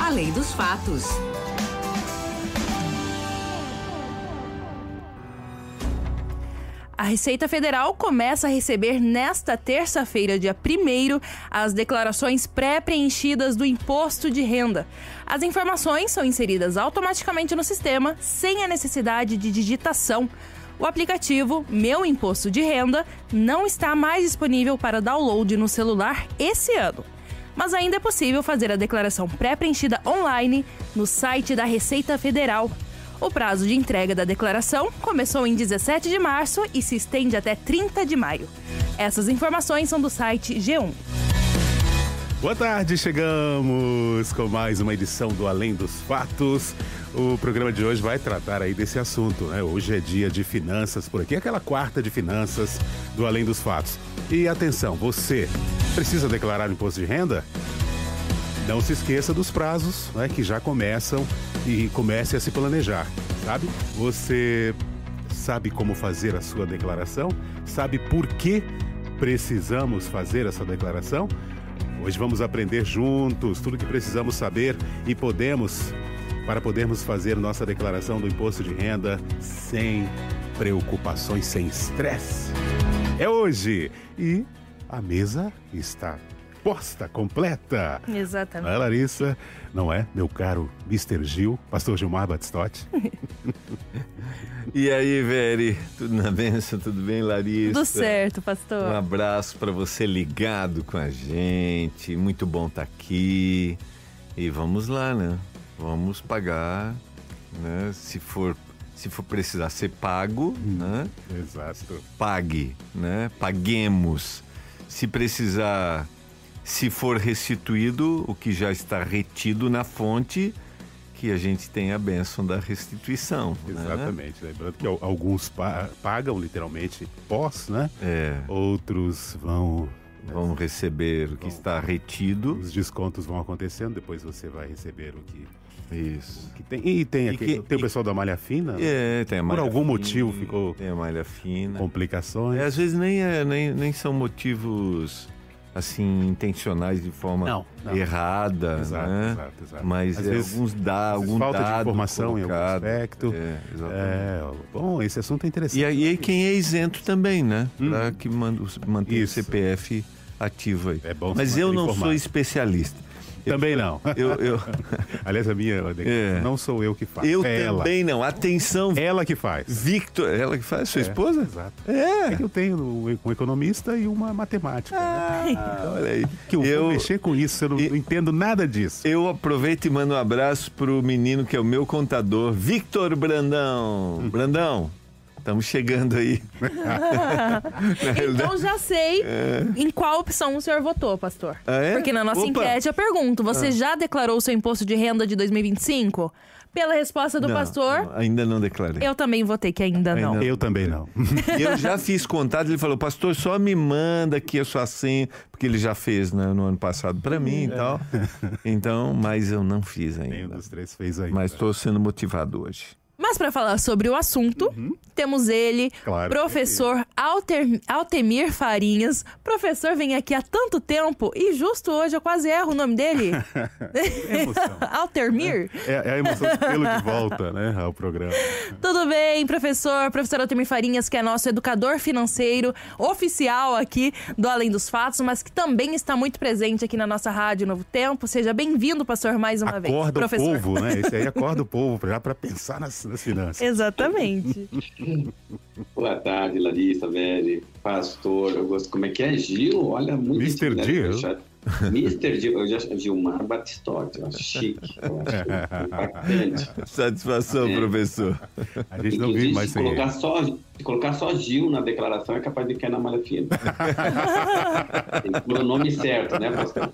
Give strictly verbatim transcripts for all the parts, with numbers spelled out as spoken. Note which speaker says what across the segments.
Speaker 1: Além dos Fatos.
Speaker 2: A Receita Federal começa a receber nesta terça-feira, dia primeiro, as declarações pré-preenchidas do Imposto de Renda. As informações são inseridas automaticamente no sistema, sem a necessidade de digitação. O aplicativo Meu Imposto de Renda não está mais disponível para download no celular esse ano. Mas ainda é possível fazer a declaração pré-preenchida online no site da Receita Federal. O prazo de entrega da declaração começou em dezessete de março e se estende até trinta de maio. Essas informações são do site G um.
Speaker 3: Boa tarde, chegamos com mais uma edição do Além dos Fatos. O programa de hoje vai tratar aí desse assunto, né? Hoje é dia de finanças por aqui, aquela quarta de finanças do Além dos Fatos. E atenção, você precisa declarar o imposto de renda? Não se esqueça dos prazos, né, que já começam e comece a se planejar, sabe? Você sabe como fazer a sua declaração? Sabe por que precisamos fazer essa declaração? Hoje vamos aprender juntos tudo que precisamos saber e podemos, para podermos fazer nossa declaração do imposto de renda sem preocupações, sem estresse. É hoje e a mesa está posta, completa.
Speaker 2: Exatamente.
Speaker 3: Não é, Larissa? Não é, meu caro mister Gil, pastor Gilmar Batistotti?
Speaker 4: E aí, Veri? Tudo na bênção? Tudo bem, Larissa?
Speaker 2: Tudo certo, pastor.
Speaker 4: Um abraço para você ligado com a gente. Muito bom estar aqui. E vamos lá, né? Vamos pagar, né? Se for, se for precisar ser pago, hum, né?
Speaker 3: Exato.
Speaker 4: Pague, né? Paguemos. Se precisar... Se for restituído, o que já está retido na fonte, que a gente tem a bênção da restituição.
Speaker 3: Exatamente.
Speaker 4: Né?
Speaker 3: Lembrando que alguns pa- pagam literalmente pós, né?
Speaker 4: É.
Speaker 3: Outros vão...
Speaker 4: Vão receber o que está retido.
Speaker 3: Os descontos vão acontecendo, depois você vai receber o que...
Speaker 4: Isso.
Speaker 3: O que tem. E tem,
Speaker 4: E
Speaker 3: aquele,
Speaker 4: que,
Speaker 3: tem o
Speaker 4: e,
Speaker 3: pessoal da malha fina.
Speaker 4: É, tem a malha
Speaker 3: Por algum
Speaker 4: fina,
Speaker 3: motivo ficou...
Speaker 4: Tem a malha fina.
Speaker 3: Complicações.
Speaker 4: É, às vezes nem, é, nem, nem são motivos... assim, intencionais de forma não, não. errada,
Speaker 3: exato,
Speaker 4: né?
Speaker 3: Exato, exato.
Speaker 4: Mas
Speaker 3: às
Speaker 4: é,
Speaker 3: vezes,
Speaker 4: alguns dá, algum
Speaker 3: falta
Speaker 4: dado
Speaker 3: de informação colocado, em algum aspecto.
Speaker 4: É, exatamente.
Speaker 3: É, bom, esse assunto é interessante.
Speaker 4: E aí quem é isento também, né? Hum. Para que mantenha o C P F ativo aí.
Speaker 3: É bom.
Speaker 4: Mas eu não informado. sou especialista.
Speaker 3: Também não.
Speaker 4: Eu, eu...
Speaker 3: Aliás, a minha é. não sou eu que faço.
Speaker 4: Eu
Speaker 3: é
Speaker 4: também
Speaker 3: ela.
Speaker 4: não. Atenção.
Speaker 3: Ela que faz.
Speaker 4: Victor, ela que faz? Sua é, esposa?
Speaker 3: Exato.
Speaker 4: É.
Speaker 3: É que eu tenho um economista e uma matemática.
Speaker 4: Ah, né? Olha aí.
Speaker 3: Que eu, eu vou mexer com isso, eu não, eu, não entendo nada disso.
Speaker 4: Eu aproveito e mando um abraço pro menino que é o meu contador, Victor Brandão. Hum. Brandão. Estamos chegando aí.
Speaker 2: Então já sei é. em qual opção o senhor votou, pastor.
Speaker 4: Ah, é?
Speaker 2: Porque na nossa Opa. enquete eu pergunto, você ah. já declarou o seu imposto de renda de dois mil e vinte e cinco? Pela resposta do
Speaker 4: não,
Speaker 2: pastor...
Speaker 4: Não, ainda não declarei.
Speaker 2: Eu também votei que ainda, ainda não.
Speaker 3: não. Eu também não.
Speaker 4: Eu já fiz contato, ele falou, pastor, só me manda aqui a sua senha, porque ele já fez, né, no ano passado para mim e é. tal. Então, mas eu não fiz ainda.
Speaker 3: Nenhum dos três fez ainda.
Speaker 4: Mas estou sendo motivado hoje.
Speaker 2: Mas para falar sobre o assunto, uhum. temos ele, claro, professor Alter, Altemir Farinhas. Professor vem aqui há tanto tempo e justo hoje eu quase erro o nome dele.
Speaker 3: É emoção.
Speaker 2: Altemir?
Speaker 3: É, é a emoção pelo de volta, né, ao programa.
Speaker 2: Tudo bem, professor? Professor Altemir Farinhas, que é nosso educador financeiro oficial aqui do Além dos Fatos, mas que também está muito presente aqui na nossa Rádio Novo Tempo. Seja bem-vindo, pastor, mais uma
Speaker 3: acorda
Speaker 2: vez.
Speaker 3: Acorda o
Speaker 2: professor.
Speaker 3: povo, né? Esse aí acorda o povo já para pensar nas das finanças.
Speaker 2: Exatamente.
Speaker 5: Boa tarde, Larissa, Veri, pastor, eu gosto, como é que é? Gil, olha, muito
Speaker 3: mister Gil.
Speaker 5: mister Gil, eu já Gilmar Batistotti, eu acho chique, eu acho impactante.
Speaker 4: Satisfação, é. professor.
Speaker 3: A gente não vive mais
Speaker 5: se
Speaker 3: sem
Speaker 5: colocar
Speaker 3: ele.
Speaker 5: só, se colocar só Gil na declaração é capaz de cair na malha fina. Tem que pôr o nome certo, né, pastor?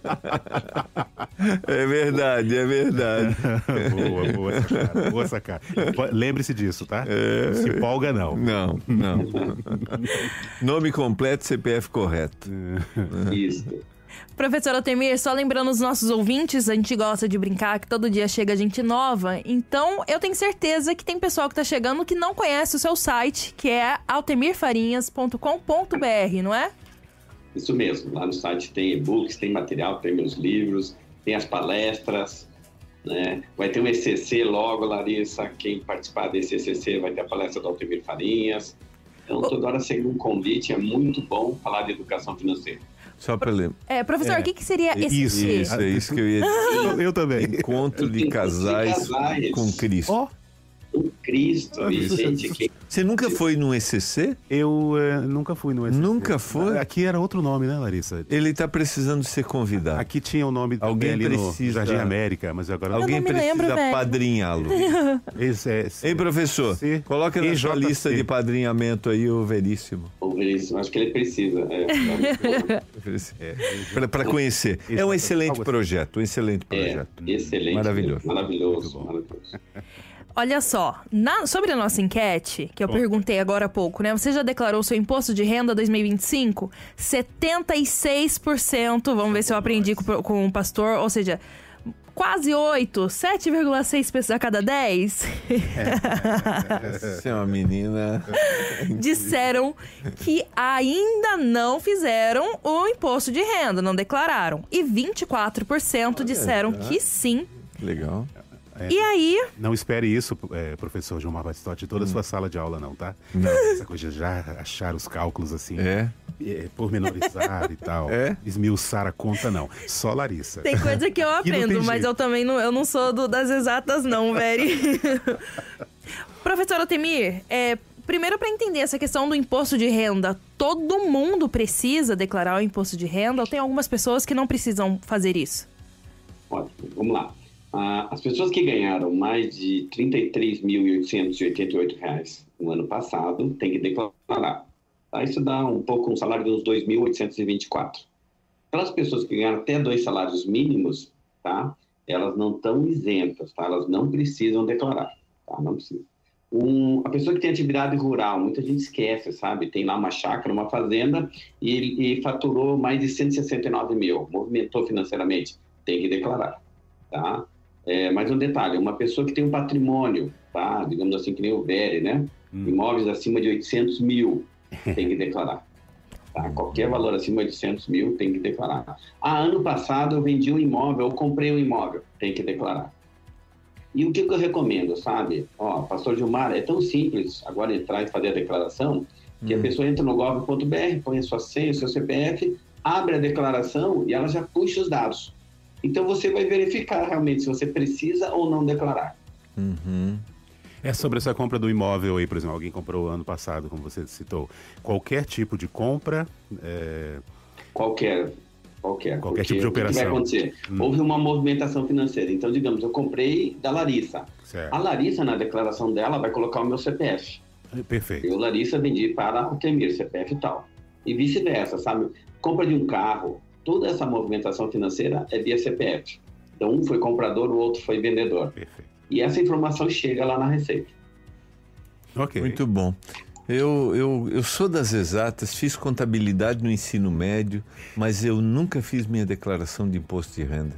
Speaker 4: É verdade, é verdade.
Speaker 3: Boa, boa sacada, boa sacada. Lembre-se disso, tá? É... Se empolga não.
Speaker 4: Não, não. Nome completo, C P F correto.
Speaker 5: Isso.
Speaker 2: Professor Altemir, só lembrando os nossos ouvintes, a gente gosta de brincar que todo dia chega gente nova, então eu tenho certeza que tem pessoal que tá chegando que não conhece o seu site, que é altemir farinhas ponto com ponto b r, não é?
Speaker 5: Isso mesmo, lá no site tem e-books, tem material, tem meus livros, tem as palestras, né? Vai ter um E C C logo, Larissa. Quem participar desse E C C vai ter a palestra do Altemir Farinhas. Então, toda hora segue um convite. É muito bom falar de educação financeira.
Speaker 4: Só para ler.
Speaker 2: É, professor,
Speaker 3: É.
Speaker 2: o que, que seria esse
Speaker 3: Isso,
Speaker 4: Isso, é isso que eu ia dizer.
Speaker 3: Eu, eu também.
Speaker 4: Encontro de casais
Speaker 5: casais.
Speaker 4: com Cristo.
Speaker 3: Ó,
Speaker 5: O Cristo, e gente, que
Speaker 4: Você nunca foi num E C C?
Speaker 3: eu eh, nunca fui no E C C.
Speaker 4: Nunca foi?
Speaker 3: Aqui era outro nome, né, Larissa?
Speaker 4: Ele está precisando ser convidado.
Speaker 3: Aqui tinha o nome
Speaker 4: Alguém
Speaker 3: também ali
Speaker 4: precisa-
Speaker 3: no Jardim América, mas agora...
Speaker 4: Alguém
Speaker 2: não me
Speaker 4: precisa
Speaker 2: lembro, velho.
Speaker 4: padrinhá-lo.
Speaker 3: Esse é,
Speaker 4: Ei, professor,
Speaker 3: C-
Speaker 4: coloca na
Speaker 3: E
Speaker 4: sua
Speaker 3: J C.
Speaker 4: lista de padrinhamento aí o Veríssimo.
Speaker 5: o Veríssimo, acho que ele precisa. É,
Speaker 4: Para conhecer.
Speaker 3: Isso,
Speaker 4: É um
Speaker 3: algo
Speaker 4: excelente
Speaker 3: assim.
Speaker 4: projeto, um excelente
Speaker 5: é
Speaker 4: projeto.
Speaker 5: excelente.
Speaker 4: Maravilhoso.
Speaker 5: Maravilhoso.
Speaker 3: Muito bom.
Speaker 5: maravilhoso.
Speaker 2: Olha só, na- sobre a nossa enquete, que eu perguntei agora há pouco, né? Você já declarou seu imposto de renda dois mil e vinte e cinco? setenta e seis por cento, vamos ver se eu aprendi com, com o pastor, ou seja, quase oito, sete vírgula seis pessoas a cada dez
Speaker 4: Você é uma menina.
Speaker 2: disseram que ainda não fizeram o imposto de renda, não declararam. E vinte e quatro por cento disseram que sim.
Speaker 4: Legal.
Speaker 2: E aí,
Speaker 3: Não espere isso, eh, professor Gilmar Batistotti, de toda a sua sala de aula, não, tá?
Speaker 4: Não.
Speaker 3: Essa coisa de já achar os cálculos assim,
Speaker 4: É?
Speaker 3: eh, pormenorizar e tal,
Speaker 4: É?
Speaker 3: esmiuçar a conta, não. Só Larissa.
Speaker 2: tem coisa que eu
Speaker 3: Aqui não
Speaker 2: aprendo,
Speaker 3: tem
Speaker 2: mas
Speaker 3: jeito.
Speaker 2: eu também não, eu não sou do- das exatas não, velho. Professor Altemir, é, primeiro para entender essa questão do imposto de renda, todo mundo precisa declarar o imposto de renda ou tem algumas pessoas que não precisam fazer isso?
Speaker 5: Ótimo, vamos lá. Ah, as pessoas que ganharam mais de trinta e três mil oitocentos e oitenta e oito reais no ano passado têm que declarar. Tá? Isso dá um pouco um salário de uns dois mil oitocentos e vinte e quatro. Aquelas pessoas que ganharam até dois salários mínimos, tá? Elas não estão isentas, tá? Elas não precisam declarar, tá? Não precisam. Um, a pessoa que tem atividade rural, muita gente esquece, sabe? Tem lá uma chácara, uma fazenda e, e faturou mais de cento e sessenta e nove mil, movimentou financeiramente, tem que declarar, tá? É, mais um detalhe, uma pessoa que tem um patrimônio, tá? Digamos assim, que nem o Vere, né?
Speaker 3: Hum.
Speaker 5: Imóveis acima de oitocentos mil, tem que declarar. Tá? Qualquer valor acima de oitocentos mil, tem que declarar. Ah, ano passado eu vendi um imóvel, eu comprei um imóvel, tem que declarar. E o que, que eu recomendo, sabe? Ó, pastor Gilmar, é tão simples agora entrar e fazer a declaração, que a pessoa entra no gov ponto br, põe a sua senha, o seu C P F, abre a declaração e ela já puxa os dados. Então você vai verificar realmente se você precisa ou não declarar.
Speaker 4: Uhum.
Speaker 3: É sobre essa compra do imóvel aí, por exemplo, alguém comprou ano passado, como você citou. Qualquer tipo de compra, é,
Speaker 5: Qualquer. Qualquer,
Speaker 3: Qualquer
Speaker 5: porque
Speaker 3: tipo de
Speaker 5: o que que vai
Speaker 3: operação.
Speaker 5: acontecer?
Speaker 3: Hum.
Speaker 5: Houve uma movimentação financeira. Então, digamos, eu comprei da Larissa.
Speaker 3: certo.
Speaker 5: A Larissa, na declaração dela, vai colocar o meu C P F.
Speaker 3: Perfeito.
Speaker 5: Eu, Larissa, vendi para a Altemir, C P F e tal. E vice-versa, sabe? Compra de um carro, toda essa movimentação financeira é via C P F. Então, um foi comprador, o outro foi vendedor.
Speaker 3: Perfeito.
Speaker 5: E essa informação chega lá na Receita.
Speaker 3: Ok.
Speaker 4: Muito bom. Eu, eu, eu sou das exatas, fiz contabilidade no ensino médio, mas eu nunca fiz minha declaração de imposto de renda.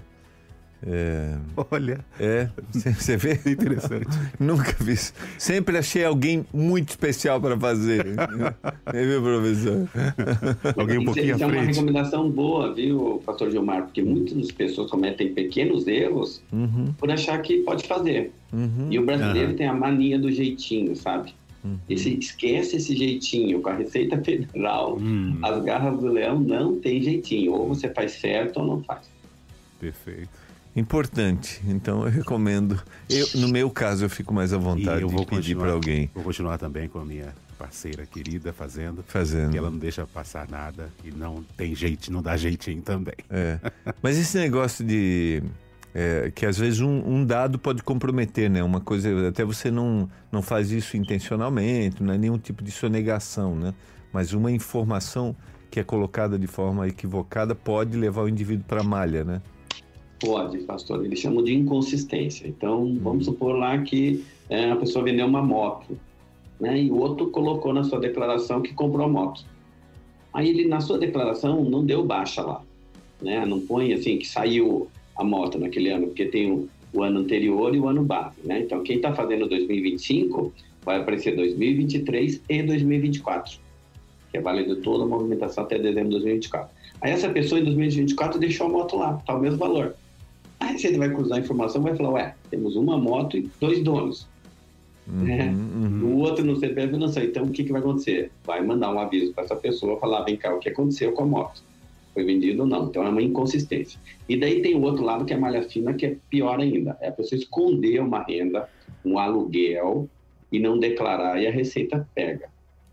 Speaker 4: É,
Speaker 3: Olha,
Speaker 4: é você vê?
Speaker 3: interessante.
Speaker 4: Nunca fiz. Sempre achei alguém muito especial para fazer. É, viu, professor?
Speaker 3: Alguém um
Speaker 5: Isso,
Speaker 3: pouquinho
Speaker 5: isso
Speaker 3: à
Speaker 5: é uma
Speaker 3: frente.
Speaker 5: recomendação boa, viu, pastor Gilmar? Porque muitas pessoas cometem pequenos erros
Speaker 4: Uhum,
Speaker 5: por achar que pode fazer.
Speaker 4: uhum.
Speaker 5: E o brasileiro
Speaker 3: Aham.
Speaker 5: tem a mania do jeitinho, sabe?
Speaker 4: Uhum.
Speaker 5: Esse, esquece esse jeitinho. Com a Receita Federal,
Speaker 3: Hum,
Speaker 5: as garras do leão não tem jeitinho. Ou você faz certo ou não faz.
Speaker 3: perfeito.
Speaker 4: Importante. Então eu recomendo. Eu, no meu caso, eu fico mais à
Speaker 3: E
Speaker 4: vontade
Speaker 3: eu vou
Speaker 4: de pedir
Speaker 3: continuar,
Speaker 4: para alguém
Speaker 3: vou continuar também com a minha parceira querida fazendo,
Speaker 4: fazendo.
Speaker 3: que ela não deixa passar nada e não tem jeito, não dá jeitinho também.
Speaker 4: É. Mas esse negócio de é, que às vezes um, um dado pode comprometer, né? Uma coisa, até você não, não faz isso intencionalmente, não é nenhum tipo de sonegação, né? Mas uma informação que é colocada de forma equivocada pode levar o indivíduo para a malha, né?
Speaker 5: Pode, pastor. Eles chamam de inconsistência. Então, vamos supor lá que é, a pessoa vendeu uma moto, né? E o outro colocou na sua declaração que comprou a moto. Aí ele, na sua declaração, não deu baixa lá, né? Não põe assim que saiu a moto naquele ano, porque tem o, o ano anterior e o ano base, né? Então, quem está fazendo dois mil e vinte e cinco vai aparecer dois mil e vinte e três e dois mil e vinte e quatro, que é válido toda a movimentação até dezembro de dois mil e vinte e quatro. Aí essa pessoa em dois mil e vinte e quatro deixou a moto lá, tá o mesmo valor. Aí Receita vai cruzar a informação e vai falar, ué, temos uma moto e dois donos.
Speaker 4: Uhum,
Speaker 5: né?
Speaker 4: uhum.
Speaker 5: O outro no C P F não sei. Então, o que, que vai acontecer? Vai mandar um aviso para essa pessoa, falar, vem cá, o que aconteceu com a moto? Foi vendido ou não? Então, é uma inconsistência. E daí tem o outro lado, que é a malha fina, que é pior ainda. É a pessoa esconder uma renda, um aluguel, e não declarar, e a Receita pega.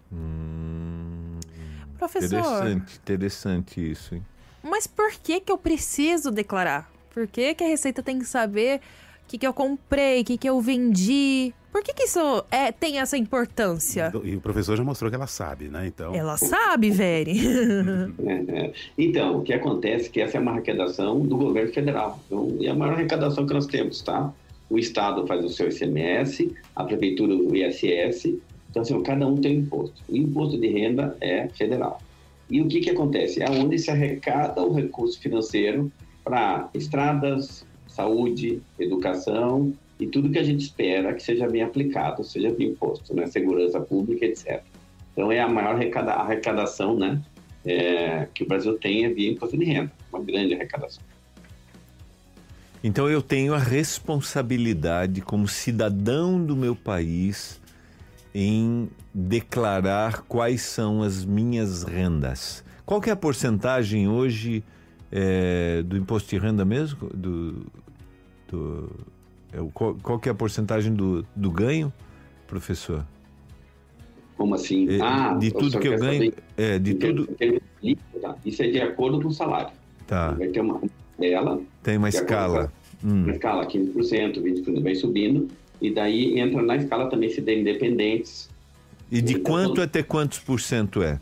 Speaker 4: Hum,
Speaker 2: Professor,
Speaker 4: interessante, interessante isso, hein?
Speaker 2: mas por que que eu preciso declarar? Por que que a Receita tem que saber o que que eu comprei, o que que eu vendi? Por que que isso é, tem essa importância?
Speaker 3: E o professor já mostrou que ela sabe, né? Então,
Speaker 2: Ela sabe, Veri.
Speaker 5: É, é. Então, o que acontece é que essa é uma arrecadação do governo federal. Então, é a maior arrecadação que nós temos, tá? O Estado faz o seu I C M S, a Prefeitura o I S S. Então, assim, cada um tem um imposto. O imposto de renda é federal. E o que que acontece? É onde se arrecada o recurso financeiro para estradas, saúde, educação e tudo que a gente espera que seja bem aplicado, seja bem posto, né? Segurança pública, etcétera. Então, é a maior arrecada- arrecadação, né? É, que o Brasil tem via imposto de renda, uma grande arrecadação.
Speaker 4: Então eu tenho a responsabilidade como cidadão do meu país em declarar quais são as minhas rendas. Qual que é a porcentagem hoje é, do imposto de renda mesmo? Do, do, é, qual, qual que é a porcentagem do, do ganho, professor?
Speaker 5: Como assim?
Speaker 4: É,
Speaker 5: ah,
Speaker 4: de
Speaker 5: o
Speaker 4: tudo
Speaker 5: senhor
Speaker 4: que eu
Speaker 5: quer
Speaker 4: ganho?
Speaker 5: saber
Speaker 4: É, de
Speaker 5: em termos-
Speaker 4: tudo.
Speaker 5: em termos de líquida? Isso é de acordo com o salário.
Speaker 4: Tá,
Speaker 5: Vai ter uma dela,
Speaker 4: tem uma
Speaker 5: de acordo
Speaker 4: escala.
Speaker 5: com
Speaker 4: Hum.
Speaker 5: a escala quinze por cento, vinte por cento, vai subindo, e daí entra na escala também se der independentes,
Speaker 4: E de
Speaker 5: Então,
Speaker 4: quanto até quantos por cento é?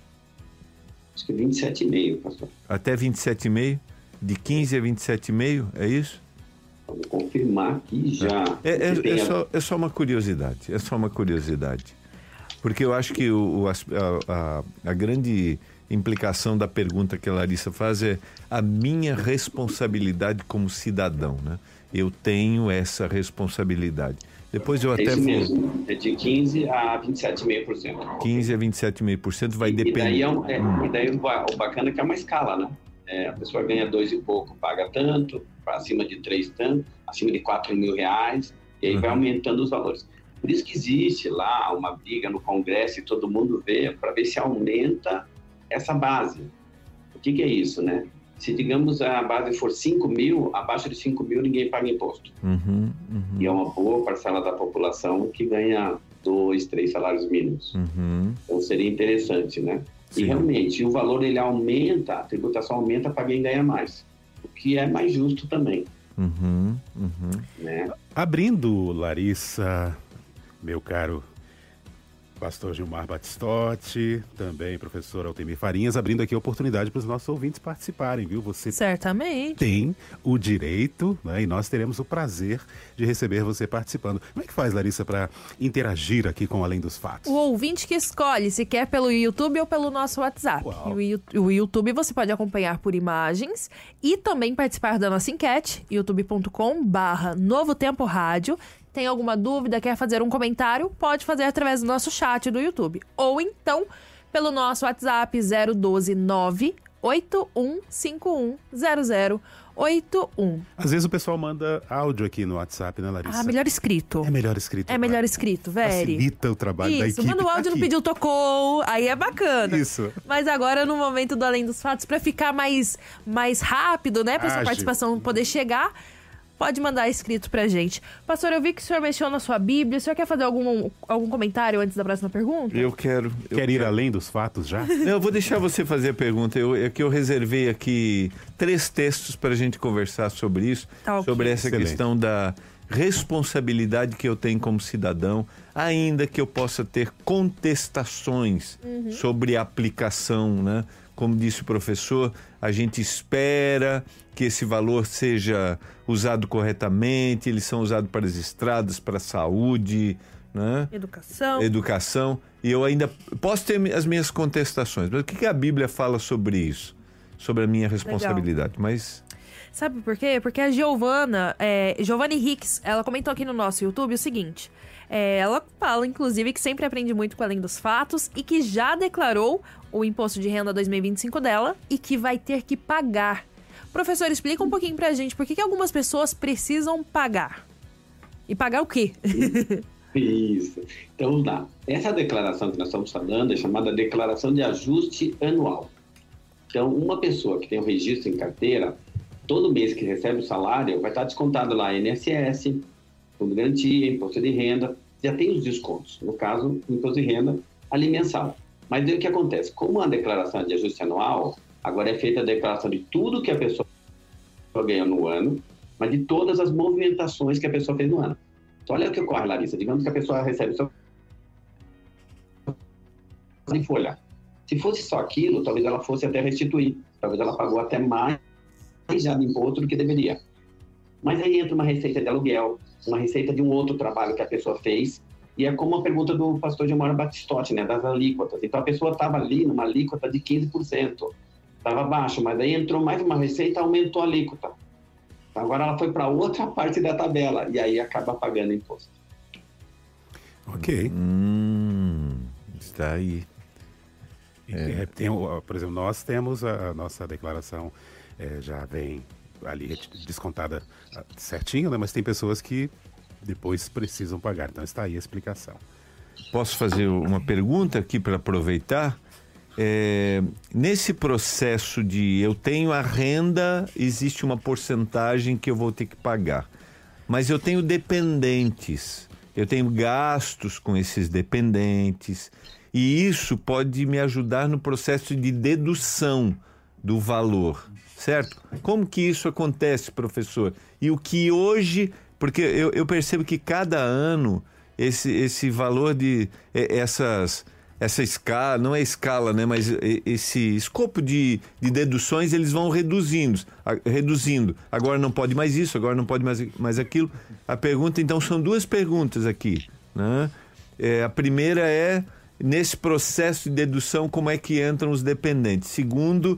Speaker 5: acho que vinte e sete vírgula cinco por cento, pastor.
Speaker 4: Até vinte e sete vírgula cinco por cento? De quinze a vinte e sete vírgula cinco por cento, é isso?
Speaker 5: Vou confirmar aqui já.
Speaker 4: É, é-
Speaker 5: Porque tem
Speaker 4: é
Speaker 5: a-
Speaker 4: só, é só uma curiosidade, é só uma curiosidade. Porque eu acho que o, o as- a, a- a grande implicação da pergunta que a Larissa faz é a minha responsabilidade como cidadão, né? Eu tenho essa responsabilidade. Depois eu
Speaker 5: É
Speaker 4: até
Speaker 5: isso
Speaker 4: vou...
Speaker 5: mesmo, é de quinze a vinte e sete vírgula cinco por cento.
Speaker 4: quinze a vinte e sete vírgula cinco por cento vai
Speaker 5: E daí,
Speaker 4: depender.
Speaker 5: é um- é, e daí o ba- o bacana é que é uma escala, né? É, a pessoa ganha dois e pouco, paga tanto, para acima de três tanto, acima de quatro mil reais, e aí vai
Speaker 4: Uhum.
Speaker 5: aumentando os valores. Por isso que existe lá uma briga no Congresso e todo mundo vê, para ver se aumenta essa base. O que, que é isso, né? Se, digamos, a base for cinco mil, abaixo de cinco mil ninguém paga imposto.
Speaker 4: Uhum, uhum,
Speaker 5: E é uma boa parcela da população que ganha dois, três salários mínimos.
Speaker 4: uhum.
Speaker 5: Então seria interessante, né?
Speaker 4: Sim.
Speaker 5: E realmente o valor ele aumenta, a tributação aumenta para quem ganha mais, o que é mais justo também,
Speaker 4: Uhum, uhum.
Speaker 5: né?
Speaker 3: abrindo, Larissa, meu caro pastor Gilmar Batistotti, também professor Altemir Farinhas, abrindo aqui a oportunidade para os nossos ouvintes participarem, viu? Você
Speaker 2: Certamente.
Speaker 3: tem o direito, né? E nós teremos o prazer de receber você participando. Como é que faz, Larissa, para interagir aqui com Além dos Fatos?
Speaker 2: O ouvinte que escolhe se quer pelo YouTube ou pelo nosso WhatsApp.
Speaker 3: Uau.
Speaker 2: E o Yu- o YouTube você pode acompanhar por imagens e também participar da nossa enquete, youtube ponto com barra Novo Tempo Rádio. Tem alguma dúvida, quer fazer um comentário? Pode fazer através do nosso chat do YouTube. Ou então pelo nosso WhatsApp zero um dois nove oito um cinco um zero zero oito um.
Speaker 3: Às vezes o pessoal manda áudio aqui no WhatsApp, né, Larissa?
Speaker 2: Ah, melhor escrito.
Speaker 3: É melhor escrito.
Speaker 2: É melhor escrito, Veri.
Speaker 3: Facilita o trabalho da
Speaker 2: Isso,
Speaker 3: equipe.
Speaker 2: manda o áudio
Speaker 3: aqui.
Speaker 2: no pediu tocou, aí é bacana.
Speaker 3: Isso.
Speaker 2: Mas agora no momento do Além dos Fatos, pra ficar mais, mais rápido, né, pra sua
Speaker 3: Ágil.
Speaker 2: participação poder chegar, pode mandar escrito pra gente. Pastor, eu vi que o senhor mexeu na sua Bíblia, o senhor quer fazer algum, algum comentário antes da próxima pergunta?
Speaker 4: Eu quero. Eu
Speaker 3: Quer ir
Speaker 4: quero.
Speaker 3: além dos fatos já?
Speaker 4: Não, eu vou deixar você fazer a pergunta. Eu, é que eu reservei aqui três textos para a gente conversar sobre isso,
Speaker 2: Tá, ok.
Speaker 4: sobre essa
Speaker 3: Excelente.
Speaker 4: questão da responsabilidade que eu tenho como cidadão, ainda que eu possa ter contestações sobre a aplicação, né? Como disse o professor, a gente espera que esse valor seja usado corretamente, eles são usados para as estradas, para a saúde, né?
Speaker 2: Educação.
Speaker 4: Educação, e eu ainda posso ter as minhas contestações, mas o que que a Bíblia fala sobre isso? Sobre a minha responsabilidade, mas...
Speaker 2: Sabe por quê? Porque a Giovana, é, Giovanni Hicks, ela comentou aqui no nosso YouTube o seguinte. É, ela fala, inclusive, que sempre aprende muito com Além dos Fatos e que já declarou o imposto de renda dois mil e vinte e cinco dela e que vai ter que pagar. Professor, explica um pouquinho pra gente por que, que algumas pessoas precisam pagar. E pagar o quê?
Speaker 5: Isso. Então, vamos lá. Essa declaração que nós estamos falando é chamada declaração de ajuste anual. Então, uma pessoa que tem o registro em carteira, todo mês que recebe o salário, vai estar descontado lá I N S S, Fundo de Garantia, Imposto de Renda, já tem os descontos. No caso, o Imposto de Renda ali mensal. Mas daí o que acontece? Como a declaração de ajuste anual, agora é feita a declaração de tudo que a pessoa ganhou no ano, mas de todas as movimentações que a pessoa fez no ano. Então, olha o que ocorre, Larissa. Digamos que a pessoa recebe só em folha. Se fosse só aquilo, talvez ela fosse até restituir. Talvez ela pagou até mais já de imposto do que deveria. Mas aí entra uma receita de aluguel, uma receita de um outro trabalho que a pessoa fez, e é como a pergunta do pastor Gilmar Batistotti, né, das alíquotas. Então, a pessoa estava ali numa alíquota de quinze por cento. Estava baixo, mas aí entrou mais uma receita, aumentou a alíquota. Agora ela foi para outra parte da tabela, e aí acaba pagando imposto.
Speaker 3: Ok.
Speaker 4: Hum, está aí.
Speaker 3: É. Tem, por exemplo, nós temos a, a nossa declaração, é, já vem ali descontada certinho, né? Mas tem pessoas que depois precisam pagar. Então está aí a explicação.
Speaker 4: Posso fazer uma pergunta aqui para aproveitar? É, nesse processo de eu tenho a renda, existe uma porcentagem que eu vou ter que pagar. Mas eu tenho dependentes, eu tenho gastos com esses dependentes, e isso pode me ajudar no processo de dedução do valor, certo? Como que isso acontece, professor? E o que hoje... Porque eu, eu percebo que cada ano esse, esse valor de... essas... essa escala, não é escala, né? Mas esse escopo de, de deduções, eles vão reduzindo, reduzindo. Agora não pode mais isso, agora não pode mais, mais aquilo. A pergunta, então, são duas perguntas aqui, né? É, a primeira é, nesse processo de dedução, como é que entram os dependentes? Segundo,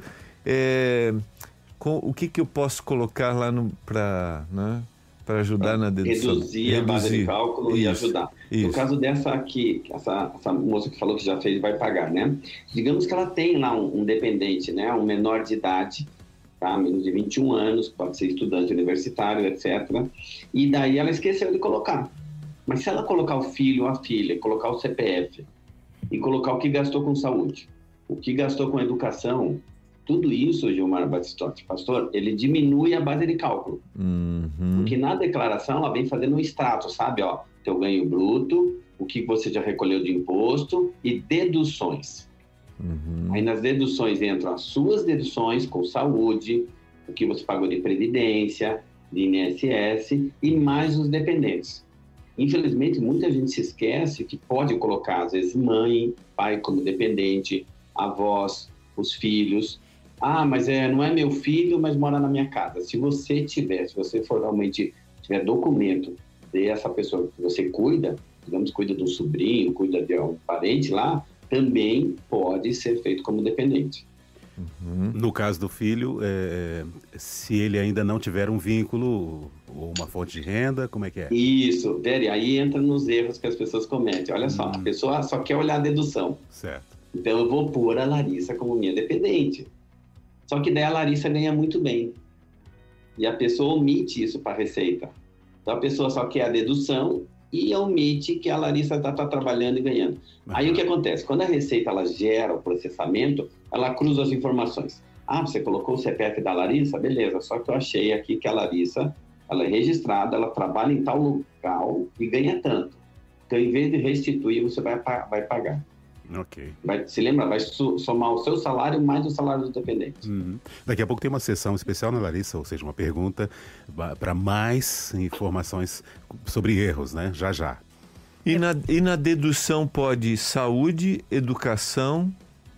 Speaker 4: é, com, o que, que eu posso colocar lá para... Né? Para ajudar na dedução.
Speaker 5: Reduzir, Reduzir a base de cálculo isso, e ajudar. Isso. No caso dessa aqui, essa, essa moça que falou que já fez, vai pagar, né? Digamos que ela tem lá um, um dependente, né? Um menor de idade, tá? Menos de vinte e um anos, pode ser estudante universitário, etcétera. E daí ela esqueceu de colocar. Mas se ela colocar o filho ou a filha, colocar o C P F e colocar o que gastou com saúde, o que gastou com educação, tudo isso, Gilmar Batistotti, pastor, ele diminui a base de cálculo.
Speaker 4: Uhum.
Speaker 5: Porque na declaração ela vem fazendo um extrato, sabe? Ó, teu ganho bruto, o que você já recolheu de imposto e deduções.
Speaker 4: Uhum.
Speaker 5: Aí nas deduções entram as suas deduções com saúde, o que você pagou de previdência, de I N S S e mais os dependentes. Infelizmente, muita gente se esquece que pode colocar, às vezes, mãe, pai como dependente, avós, os filhos. Ah, mas é, não é meu filho, mas mora na minha casa. Se você tiver, se você for realmente tiver documento dessa pessoa que você cuida, digamos, cuida de um sobrinho, cuida de um parente lá, também pode ser feito como dependente.
Speaker 3: Uhum. No caso do filho, é, se ele ainda não tiver um vínculo ou uma fonte de renda, como é que é?
Speaker 5: Isso, Veri, aí entra nos erros que as pessoas cometem. Olha só,
Speaker 3: uhum.
Speaker 5: a pessoa só quer olhar a dedução.
Speaker 3: Certo.
Speaker 5: Então eu vou pôr a Larissa como minha dependente. Só que daí a Larissa ganha muito bem. E a pessoa omite isso para a Receita. Então a pessoa só quer a dedução e omite que a Larissa está tá trabalhando e ganhando. Uhum. Aí o que acontece? Quando a Receita ela gera o processamento, ela cruza as informações. Ah, você colocou o C P F da Larissa? Beleza, só que eu achei aqui que a Larissa ela é registrada, ela trabalha em tal local e ganha tanto. Então, em vez de restituir, você vai, vai pagar.
Speaker 3: Ok.
Speaker 5: Vai, se lembra, vai somar o seu salário mais o salário dos dependentes.
Speaker 3: Uhum. Daqui a pouco tem uma sessão especial na Larissa, ou seja, uma pergunta para mais informações sobre erros, né? Já, já.
Speaker 4: E na, e na dedução pode saúde, educação...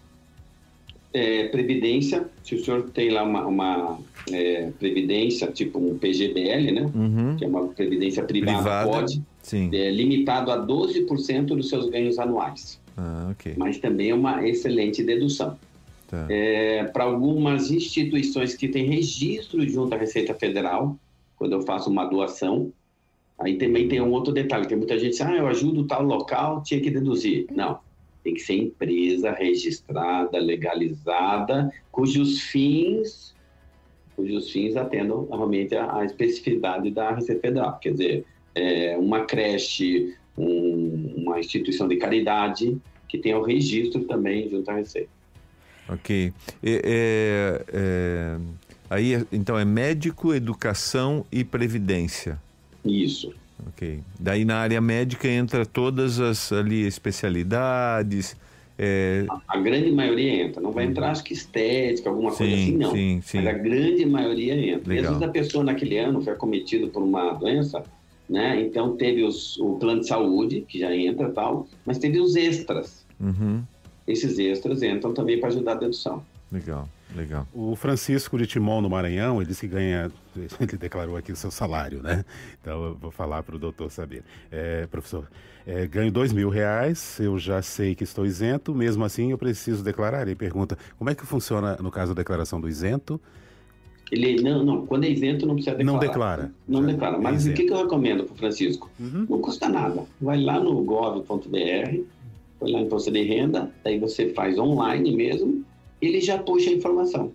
Speaker 5: É, previdência, se o senhor tem lá uma, uma é, previdência, tipo um P G B L, né?
Speaker 4: Uhum.
Speaker 5: Que é uma previdência privada,
Speaker 4: privada
Speaker 5: pode,
Speaker 4: sim.
Speaker 5: É limitado a doze por cento dos seus ganhos anuais.
Speaker 4: Ah, ok.
Speaker 5: Mas também é uma excelente dedução.
Speaker 4: Tá.
Speaker 5: É, para algumas instituições que têm registro junto à Receita Federal, quando eu faço uma doação, aí também tem um outro detalhe, tem muita gente que diz, ah, eu ajudo tal local, tinha que deduzir. Não. Tem que ser empresa registrada, legalizada, cujos fins cujos fins atendam realmente a, a especificidade da Receita Federal. Quer dizer, é, uma creche, um, uma instituição de caridade que tenha o registro também junto à Receita.
Speaker 4: Ok. É, é, é, aí, então, é médico, educação e previdência.
Speaker 5: Isso.
Speaker 4: Ok. Daí na área médica entra todas as ali especialidades. É...
Speaker 5: A, a grande maioria entra. Não vai entrar, acho que estética, alguma
Speaker 4: sim,
Speaker 5: coisa assim, não.
Speaker 4: Sim, sim.
Speaker 5: Mas a grande maioria entra.
Speaker 4: Legal.
Speaker 5: E às vezes a pessoa naquele ano foi acometida por uma doença, né? Então teve os, o plano de saúde, que já entra e tal, mas teve os extras.
Speaker 4: Uhum.
Speaker 5: Esses extras entram também para ajudar a dedução.
Speaker 4: Legal, legal.
Speaker 3: O Francisco de Timon, no Maranhão, ele disse que ganha, ele declarou aqui o seu salário, né? Então eu vou falar para o doutor saber. É, professor, é, ganho dois mil reais, eu já sei que estou isento, mesmo assim eu preciso declarar. Ele pergunta, como é que funciona no caso da declaração do isento?
Speaker 5: Ele, não, não, quando é isento não precisa declarar.
Speaker 3: Não declara.
Speaker 5: Não
Speaker 3: Já
Speaker 5: declara,
Speaker 3: é
Speaker 5: mas
Speaker 3: isento.
Speaker 5: o que, que eu recomendo para o Francisco?
Speaker 3: Uhum.
Speaker 5: Não custa nada. Vai lá no gov ponto br, vai lá em imposto de renda, daí você faz online mesmo, ele já puxa a informação.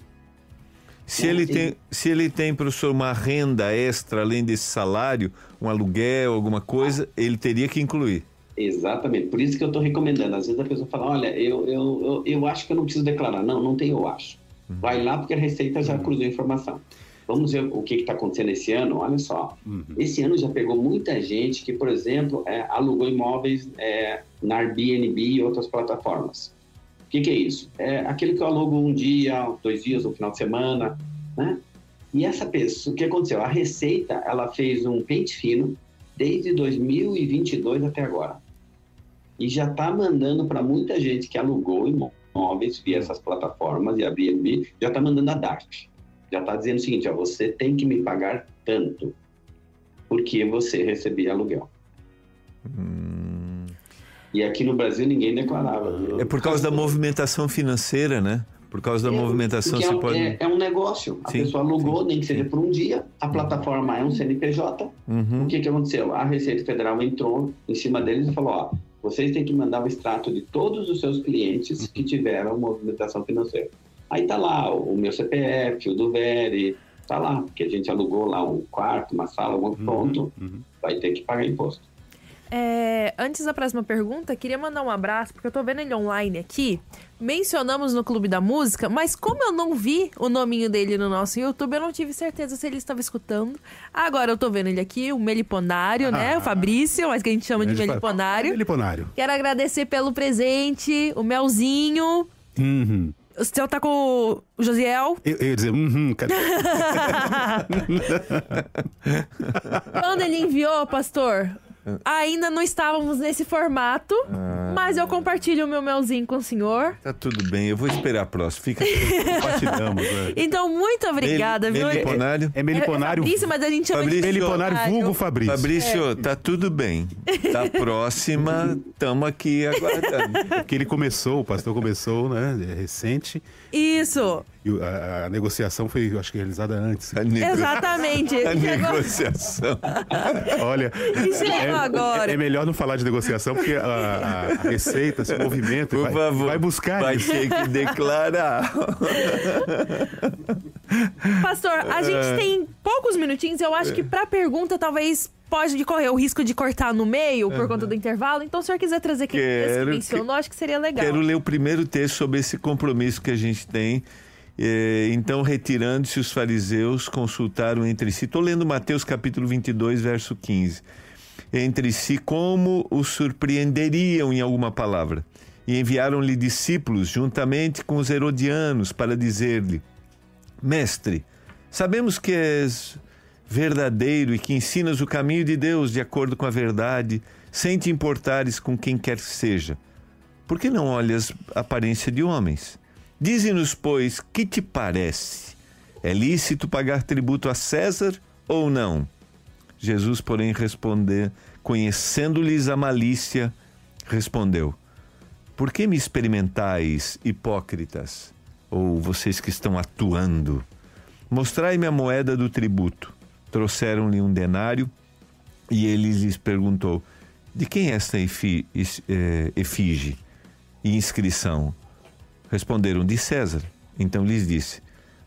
Speaker 4: Se
Speaker 5: É,
Speaker 4: ele,
Speaker 5: sim.
Speaker 4: tem, se ele tem, professor, uma renda extra além desse salário, um aluguel, alguma coisa, ele teria que incluir.
Speaker 5: Exatamente, por isso que eu estou recomendando. Às vezes a pessoa fala, olha, eu, eu, eu, eu acho que eu não preciso declarar. Não, não tem eu acho.
Speaker 3: Uhum.
Speaker 5: Vai lá porque a Receita já cruzou a informação. Vamos ver o que está acontecendo esse ano. Olha só,
Speaker 3: Uhum.
Speaker 5: esse ano já pegou muita gente que, por exemplo, é, alugou imóveis é, na Airbnb e outras plataformas. O que, que é isso? É aquele que eu alugo um dia, dois dias, um final de semana, né? E essa pessoa, o que aconteceu? A Receita, ela fez um pente fino desde dois mil e vinte e dois até agora. E já está mandando para muita gente que alugou imóveis via essas plataformas e a Airbnb, já está mandando a D A R F. Já está dizendo o seguinte, ó, você tem que me pagar tanto, porque você recebia aluguel.
Speaker 4: Hum.
Speaker 5: E aqui no Brasil ninguém declarava.
Speaker 4: É por causa da movimentação financeira, né? Por causa da
Speaker 5: É,
Speaker 4: movimentação
Speaker 5: porque
Speaker 4: você
Speaker 5: é,
Speaker 4: pode...
Speaker 5: é, é um negócio. A
Speaker 4: Sim,
Speaker 5: pessoa alugou,
Speaker 4: sim,
Speaker 5: nem que seja
Speaker 4: sim.
Speaker 5: por um dia, a plataforma é um C N P J.
Speaker 4: Uhum.
Speaker 5: O que, que aconteceu? A Receita Federal entrou em cima deles e falou, ó, vocês têm que mandar o extrato de todos os seus clientes que tiveram movimentação financeira. Aí tá lá o meu C P F, o do Veri, tá lá, porque a gente alugou lá um quarto, uma sala, um ponto,
Speaker 3: Uhum.
Speaker 5: vai ter que pagar imposto.
Speaker 2: É, antes da próxima pergunta, queria mandar um abraço, porque eu tô vendo ele online aqui. Mencionamos no Clube da Música, mas como eu não vi o nominho dele no nosso YouTube, eu não tive certeza se ele estava escutando. Agora eu tô vendo ele aqui, o Meliponário, né? O Fabrício, mas que a gente chama de Meliponário.
Speaker 3: Meliponário.
Speaker 2: Quero agradecer pelo presente, o Melzinho.
Speaker 3: Uhum.
Speaker 2: O seu tá com o Josiel.
Speaker 3: Eu, eu ia dizer, uhum, cadê?
Speaker 2: Quando ele enviou, pastor, ainda não estávamos nesse formato,
Speaker 4: Ah.
Speaker 2: mas eu compartilho o meu melzinho com o senhor.
Speaker 4: Tá tudo bem, eu vou esperar a próxima. Fica
Speaker 3: Compartilhamos. É,
Speaker 2: Então, muito obrigada,
Speaker 4: Mel-
Speaker 2: viu?
Speaker 4: Meliponário.
Speaker 3: é Meliponário.
Speaker 2: É Fabrício, mas a gente chama
Speaker 4: Fabrício.
Speaker 2: de
Speaker 3: Meliponário vulgo Fabrício.
Speaker 4: Fabrício, tá tudo bem. Da próxima, estamos aqui aguardando.
Speaker 3: Porque ele começou, o pastor começou, né? é Recente.
Speaker 2: Isso,
Speaker 3: E o- a, a negociação foi, eu acho que, realizada antes.
Speaker 4: A, nego...
Speaker 2: exatamente.
Speaker 4: a
Speaker 2: Chegou-
Speaker 4: negociação.
Speaker 3: Olha,
Speaker 2: E chegou
Speaker 3: é,
Speaker 2: agora.
Speaker 3: é- é melhor não falar de negociação, porque a, a- a receita, esse movimento,
Speaker 4: Por
Speaker 3: vai,
Speaker 4: favor,
Speaker 3: vai buscar
Speaker 4: vai
Speaker 3: isso.
Speaker 4: ter que declarar.
Speaker 2: Pastor, a
Speaker 4: É.
Speaker 2: gente tem poucos minutinhos. Eu acho que pra pergunta, talvez pode correr o risco de cortar no meio por conta do intervalo. Então, se o senhor quiser trazer aquele texto que
Speaker 4: Quero
Speaker 2: mencionou, acho que seria legal.
Speaker 4: Quero ler o primeiro texto sobre esse compromisso que a gente tem. É, então, retirando-se, os fariseus consultaram entre si. Estou lendo Mateus capítulo vinte e dois, verso quinze. Entre si, como o surpreenderiam em alguma palavra. E enviaram-lhe discípulos, juntamente com os herodianos, para dizer-lhe: Mestre, sabemos que és verdadeiro e que ensinas o caminho de Deus de acordo com a verdade, sem te importares com quem quer que seja. Por que não olhas a aparência de homens? Dize-nos, pois, que te parece? É lícito pagar tributo a César ou não? Jesus, porém, respondeu, conhecendo-lhes a malícia, respondeu: Por que me experimentais, hipócritas? Ou vocês que estão atuando? Mostrai-me a moeda do tributo. Trouxeram-lhe um denário e ele lhes perguntou: De quem é esta efi- es- eh, efígie e inscrição? Responderam: De César. Então lhes disse: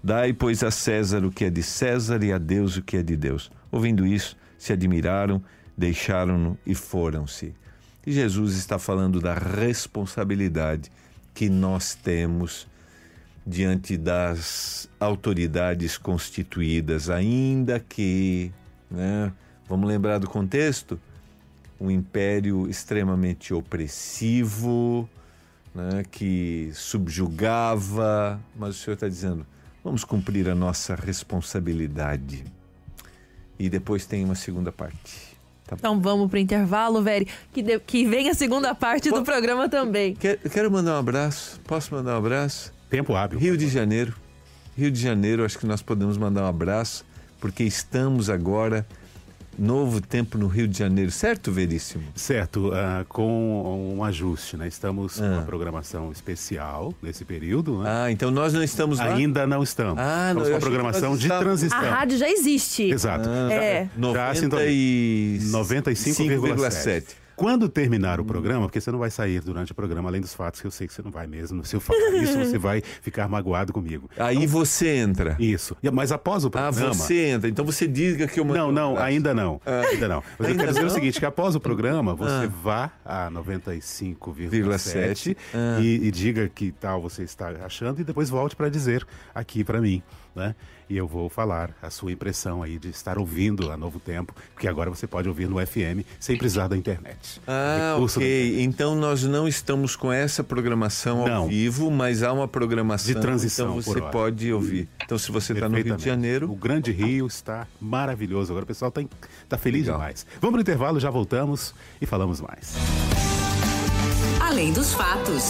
Speaker 4: Dai, pois, a César o que é de César e a Deus o que é de Deus. Ouvindo isso, se admiraram, deixaram-no e foram-se. E Jesus está falando da responsabilidade que nós temos diante das autoridades constituídas, ainda que, né, vamos lembrar do contexto, um império extremamente opressivo, né, que subjugava, mas o Senhor está dizendo, vamos cumprir a nossa responsabilidade. E depois tem uma segunda parte. Tá.
Speaker 2: Então vamos para o intervalo, Veri, que, de, que vem a segunda parte do programa também.
Speaker 4: Quero, quero mandar um abraço, posso mandar um abraço?
Speaker 3: Tempo hábil.
Speaker 4: Rio de Janeiro, Rio de Janeiro, acho que nós podemos mandar um abraço, porque estamos agora, novo tempo no Rio de Janeiro, certo, Veríssimo?
Speaker 3: Certo, uh, com um ajuste, né? Estamos
Speaker 4: Ah.
Speaker 3: com uma programação especial nesse período, né?
Speaker 4: Ah, então nós não estamos lá?
Speaker 3: Ainda não estamos.
Speaker 4: Ah, não,
Speaker 3: estamos
Speaker 4: eu
Speaker 3: com a
Speaker 4: achei que
Speaker 3: programação
Speaker 4: nós
Speaker 3: de
Speaker 4: estávamos-
Speaker 3: transição.
Speaker 2: A rádio já existe.
Speaker 3: Exato.
Speaker 4: Ah,
Speaker 2: É.
Speaker 4: noventa e...
Speaker 3: noventa e cinco vírgula sete.
Speaker 4: sete.
Speaker 3: Quando terminar o programa, porque você não vai sair durante o programa, além dos fatos que eu sei que você não vai mesmo. Se eu falar isso, você vai ficar magoado comigo.
Speaker 4: Aí você entra.
Speaker 3: Isso. E- Mas após o
Speaker 4: Ah,
Speaker 3: programa...
Speaker 4: você entra. Então você diga que eu mando
Speaker 3: Não,
Speaker 4: um
Speaker 3: não,
Speaker 4: abraço.
Speaker 3: ainda não. Ainda não. Mas eu
Speaker 4: Ainda
Speaker 3: quero dizer
Speaker 4: não?
Speaker 3: o seguinte, que após o programa, você
Speaker 4: Ah.
Speaker 3: vá a noventa e cinco vírgula sete
Speaker 4: Ah.
Speaker 3: e, e diga que tal você está achando e depois volte para dizer aqui para mim, né? E eu vou falar a sua impressão aí de estar ouvindo a Novo Tempo, porque agora você pode ouvir no F M sem precisar da internet.
Speaker 4: Ah,
Speaker 3: Recurso da
Speaker 4: ok.
Speaker 3: internet.
Speaker 4: Então nós não estamos com essa programação ao
Speaker 3: Não.
Speaker 4: vivo, mas há uma programação
Speaker 3: De transição,
Speaker 4: então você
Speaker 3: por hora.
Speaker 4: pode ouvir. Então se você está no Rio de
Speaker 3: Perfeitamente.
Speaker 4: Janeiro,
Speaker 3: O Grande Rio está maravilhoso. Agora o pessoal está tá feliz
Speaker 4: Legal.
Speaker 3: demais. Vamos pro intervalo, já voltamos e falamos mais.
Speaker 1: Além dos fatos.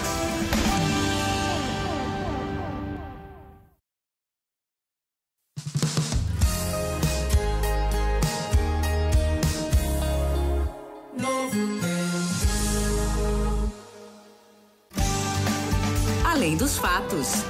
Speaker 1: Além dos fatos.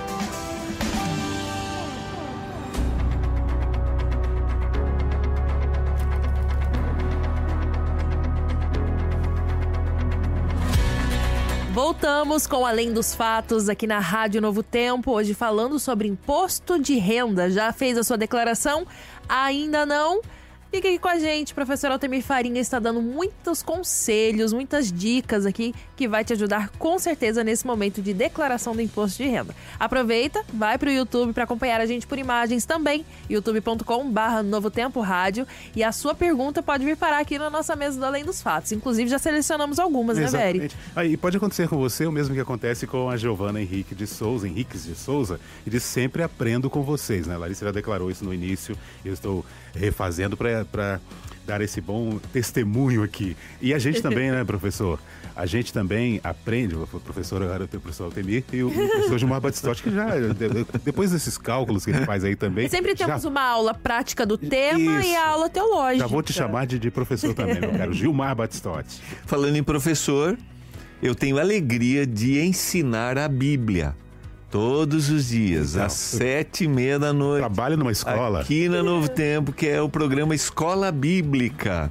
Speaker 2: Voltamos com Além dos Fatos aqui na Rádio Novo Tempo, hoje falando sobre imposto de renda. Já fez a sua declaração? Ainda não? Fica aqui com a gente, professor Altemir Farinha está dando muitos conselhos, muitas dicas aqui que vai te ajudar com certeza nesse momento de declaração do imposto de renda. Aproveita, vai para o YouTube para acompanhar a gente por imagens também, youtube ponto com barra Novo Tempo Rádio, e a sua pergunta pode vir parar aqui na nossa mesa do Além dos Fatos. Inclusive já selecionamos algumas, né, Veri?
Speaker 3: Exatamente. Aí pode acontecer com você o mesmo que acontece com a Giovana Henrique de Souza, Henriques de Souza, e diz sempre aprendo com vocês, né? A Larissa já declarou isso no início, eu estou refazendo para dar esse bom testemunho aqui. E a gente também, né, professor? A gente também aprende, o professor agora tem o professor Altemir e o professor Gilmar Batistotti, que já, depois desses cálculos que ele faz aí também...
Speaker 2: E sempre temos
Speaker 3: já,
Speaker 2: uma aula prática do tema
Speaker 3: Isso.
Speaker 2: e a aula teológica.
Speaker 3: já vou te chamar de, de professor também, meu caro Gilmar Batistotti.
Speaker 4: falando em professor, eu tenho a alegria de ensinar a Bíblia todos os dias,
Speaker 3: Então,
Speaker 4: às sete e meia da noite.
Speaker 3: Trabalho numa escola.
Speaker 4: Aqui na Novo Tempo, que é o programa Escola Bíblica.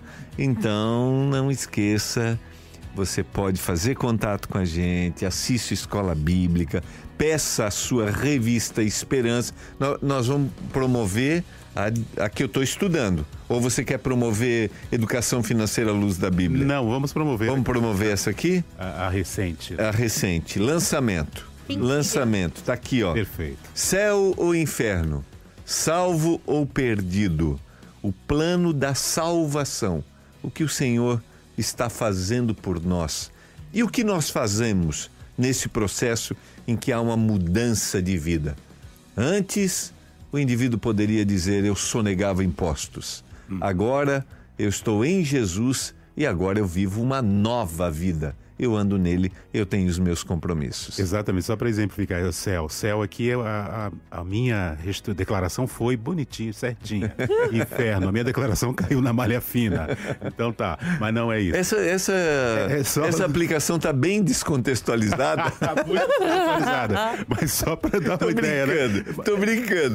Speaker 4: Então, não esqueça, você pode fazer contato com a gente, assiste Escola Bíblica, peça a sua revista Esperança. No- Nós vamos promover a, a que eu estou estudando. Ou você quer promover Educação Financeira à Luz da Bíblia?
Speaker 3: Não, vamos promover
Speaker 4: Vamos promover essa aqui?
Speaker 3: a, a recente.
Speaker 4: A recente, lançamento. Lançamento, tá aqui, ó.
Speaker 3: Perfeito.
Speaker 4: Céu ou inferno, salvo ou perdido, o plano da salvação, o que o Senhor está fazendo por nós e o que nós fazemos nesse processo em que há uma mudança de vida. Antes, o indivíduo poderia dizer, eu sonegava impostos. Agora, eu estou em Jesus e agora eu vivo uma nova vida. Eu ando nele, eu tenho os meus compromissos.
Speaker 3: Exatamente, só para exemplificar, o céu. Céu aqui, a, a, a minha restu- declaração foi bonitinho, certinha. Inferno, a minha declaração caiu na malha fina. Então tá, mas não é isso.
Speaker 4: Essa, essa,
Speaker 3: É só-
Speaker 4: essa aplicação está bem descontextualizada.
Speaker 3: Muito personalizada, mas só para dar
Speaker 4: Tô
Speaker 3: uma ideia, né?
Speaker 4: brincando, tô brincando.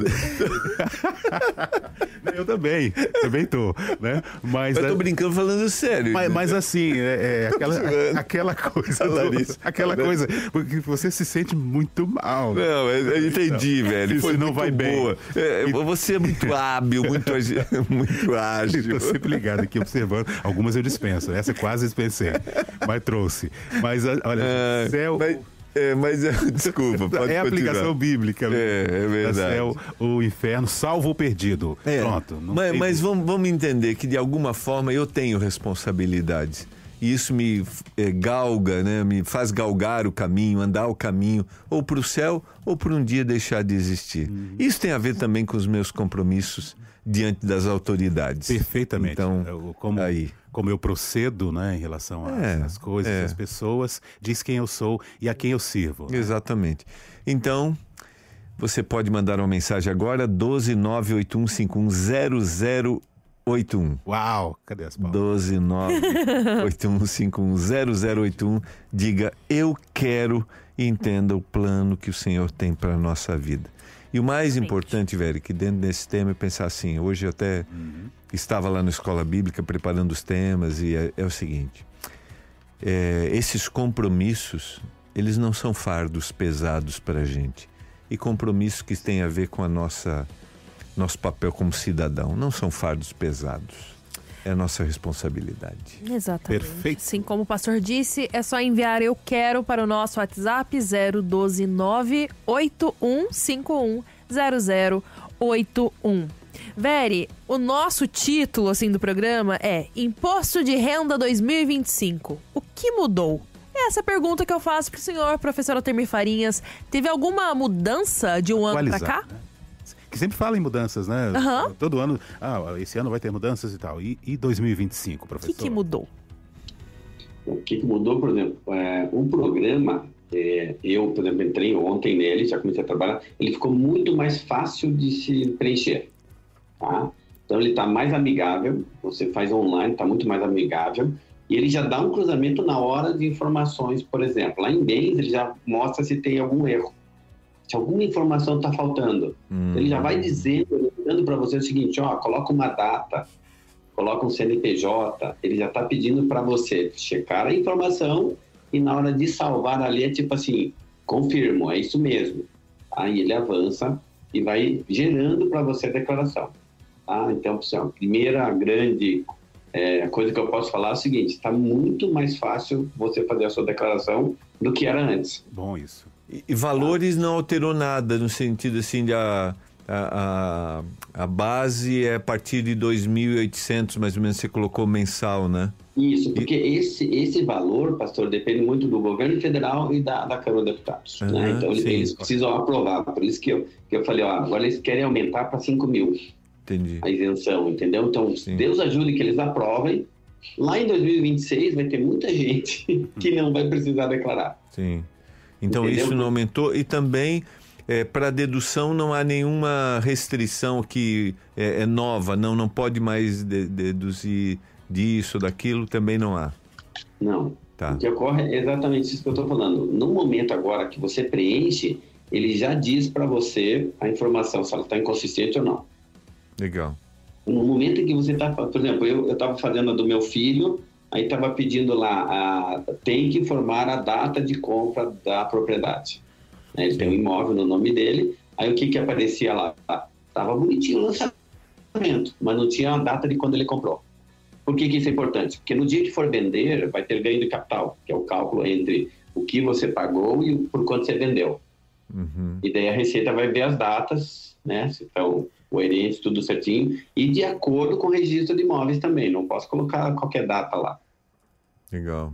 Speaker 3: Eu também, também tô, né? Mas,
Speaker 4: Eu tô
Speaker 3: é-
Speaker 4: brincando falando sério.
Speaker 3: mas, mas assim, é, é aquela, aquela coisa, do-
Speaker 4: Larissa.
Speaker 3: aquela coisa, porque você se sente muito mal. né?
Speaker 4: Não, eu eu entendi, velho.
Speaker 3: Isso
Speaker 4: Foi
Speaker 3: não
Speaker 4: muito
Speaker 3: vai bem.
Speaker 4: boa. É, você é muito hábil, muito, agi- muito ágil.
Speaker 3: Estou sempre ligado aqui, observando. Algumas eu dispenso, essa eu quase dispensei, mas trouxe. Mas, olha,
Speaker 4: Ah,
Speaker 3: céu...
Speaker 4: mas, é, mas é, desculpa, pode
Speaker 3: é a
Speaker 4: continuar.
Speaker 3: aplicação bíblica. né?
Speaker 4: É, é verdade.
Speaker 3: Céu, o inferno, salvo o perdido.
Speaker 4: É,
Speaker 3: Pronto. não
Speaker 4: mas
Speaker 3: tem-
Speaker 4: mas vamos, vamos entender que de alguma forma eu tenho responsabilidades. E isso me é, galga, né? Me faz galgar o caminho, andar o caminho, ou para o céu, ou por um dia deixar de existir.
Speaker 3: Uhum.
Speaker 4: Isso tem a ver também com os meus compromissos diante das autoridades.
Speaker 3: Perfeitamente.
Speaker 4: Então,
Speaker 3: Eu- como,
Speaker 4: aí.
Speaker 3: como eu procedo, né, em relação às,
Speaker 4: É,
Speaker 3: às coisas,
Speaker 4: é.
Speaker 3: às pessoas, diz quem eu sou e a quem eu sirvo.
Speaker 4: Exatamente. Então, você pode mandar uma mensagem agora, doze nove oito um cinco um zero zero oito um.
Speaker 3: Uau! Cadê as palmas?
Speaker 4: doze nove oito um cinco um zero zero oito um. Diga, eu quero, e entenda o plano que o Senhor tem para a nossa vida. E o mais importante, velho, que dentro desse tema é pensar assim, hoje eu até estava lá na escola bíblica preparando os temas, e é, é o seguinte, é, esses compromissos, eles não são fardos pesados para a gente. E compromissos que têm a ver com a nossa, nosso papel como cidadão, não são fardos pesados. É a nossa responsabilidade.
Speaker 2: Exatamente.
Speaker 3: Perfeito.
Speaker 2: Assim como o pastor disse, é só enviar eu quero para o nosso WhatsApp zero um dois nove oito um cinco um zero zero oito um. Veri, o nosso título assim do programa é Imposto de Renda dois mil e vinte e cinco. O que mudou? Essa é a pergunta que eu faço pro senhor, professor Altemir Farinhas. Teve alguma mudança de um ano para cá?
Speaker 3: Atualizar, né? Que sempre fala em mudanças, né?
Speaker 2: Aham.
Speaker 3: Todo ano, ah, esse ano vai ter mudanças e tal. E, e dois mil e vinte e cinco,
Speaker 2: O
Speaker 3: professor?
Speaker 2: que, que mudou?
Speaker 5: O que, que mudou, por exemplo, é, o programa, é, eu, por exemplo, entrei ontem nele, já comecei a trabalhar, ele ficou muito mais fácil de se preencher, tá? Então ele está mais amigável, você faz online, está muito mais amigável, e ele já dá um cruzamento na hora de informações, por exemplo, lá em bens ele já mostra se tem algum erro, se alguma informação está faltando.
Speaker 4: Hum.
Speaker 5: Ele já vai dizendo, dando para você o seguinte, ó, coloca uma data, coloca um C N P J, ele já está pedindo para você checar a informação e na hora de salvar ali é tipo assim, confirmo, é isso mesmo. Aí ele avança e vai gerando para você a declaração. Tá? Então, pessoal, a primeira grande é, coisa que eu posso falar é o seguinte, está muito mais fácil você fazer a sua declaração do que era antes.
Speaker 3: Bom isso.
Speaker 4: E, e valores não alterou nada, no sentido assim de a, a, a, a base é a partir de dois mil e oitocentos, mais ou menos, você colocou mensal, né?
Speaker 5: Isso, porque esse, esse valor, pastor, depende muito do governo federal e da, da Câmara de Deputados.
Speaker 4: Uhum,
Speaker 5: né? Então,
Speaker 4: sim.
Speaker 5: eles precisam aprovar. Por isso que eu, que eu falei, ó, agora eles querem aumentar para cinco mil
Speaker 4: Entendi.
Speaker 5: a isenção, entendeu? Então,
Speaker 4: Sim.
Speaker 5: Deus ajude que eles aprovem. Lá em dois mil e vinte e seis vai ter muita gente que não vai precisar declarar.
Speaker 4: Sim. Então
Speaker 5: Entendeu?
Speaker 4: isso não aumentou. E também, é, para dedução, não há nenhuma restrição que é, é nova. Não, não pode mais de- deduzir disso, daquilo, também não há.
Speaker 5: Não.
Speaker 4: Tá.
Speaker 5: O que ocorre é exatamente isso que eu estou falando. No momento agora que você preenche, ele já diz para você a informação, se ela está inconsistente ou não.
Speaker 4: Legal.
Speaker 5: No momento em que você está... Por exemplo, eu estava fazendo a do meu filho, aí estava pedindo lá, a, tem que informar a data de compra da propriedade. Né? Ele tem um imóvel no nome dele, aí o que, que aparecia lá? Estava bonitinho o lançamento, mas não tinha a data de quando ele comprou. Por que, que isso é importante? Porque no dia que for vender, vai ter ganho de capital, que é o cálculo entre o que você pagou e por quanto você vendeu.
Speaker 4: Uhum.
Speaker 5: E daí a Receita vai ver as datas, né? Se estão coerentes, tudo certinho, e de acordo com o registro de imóveis também. Não posso colocar qualquer data lá.
Speaker 4: Legal.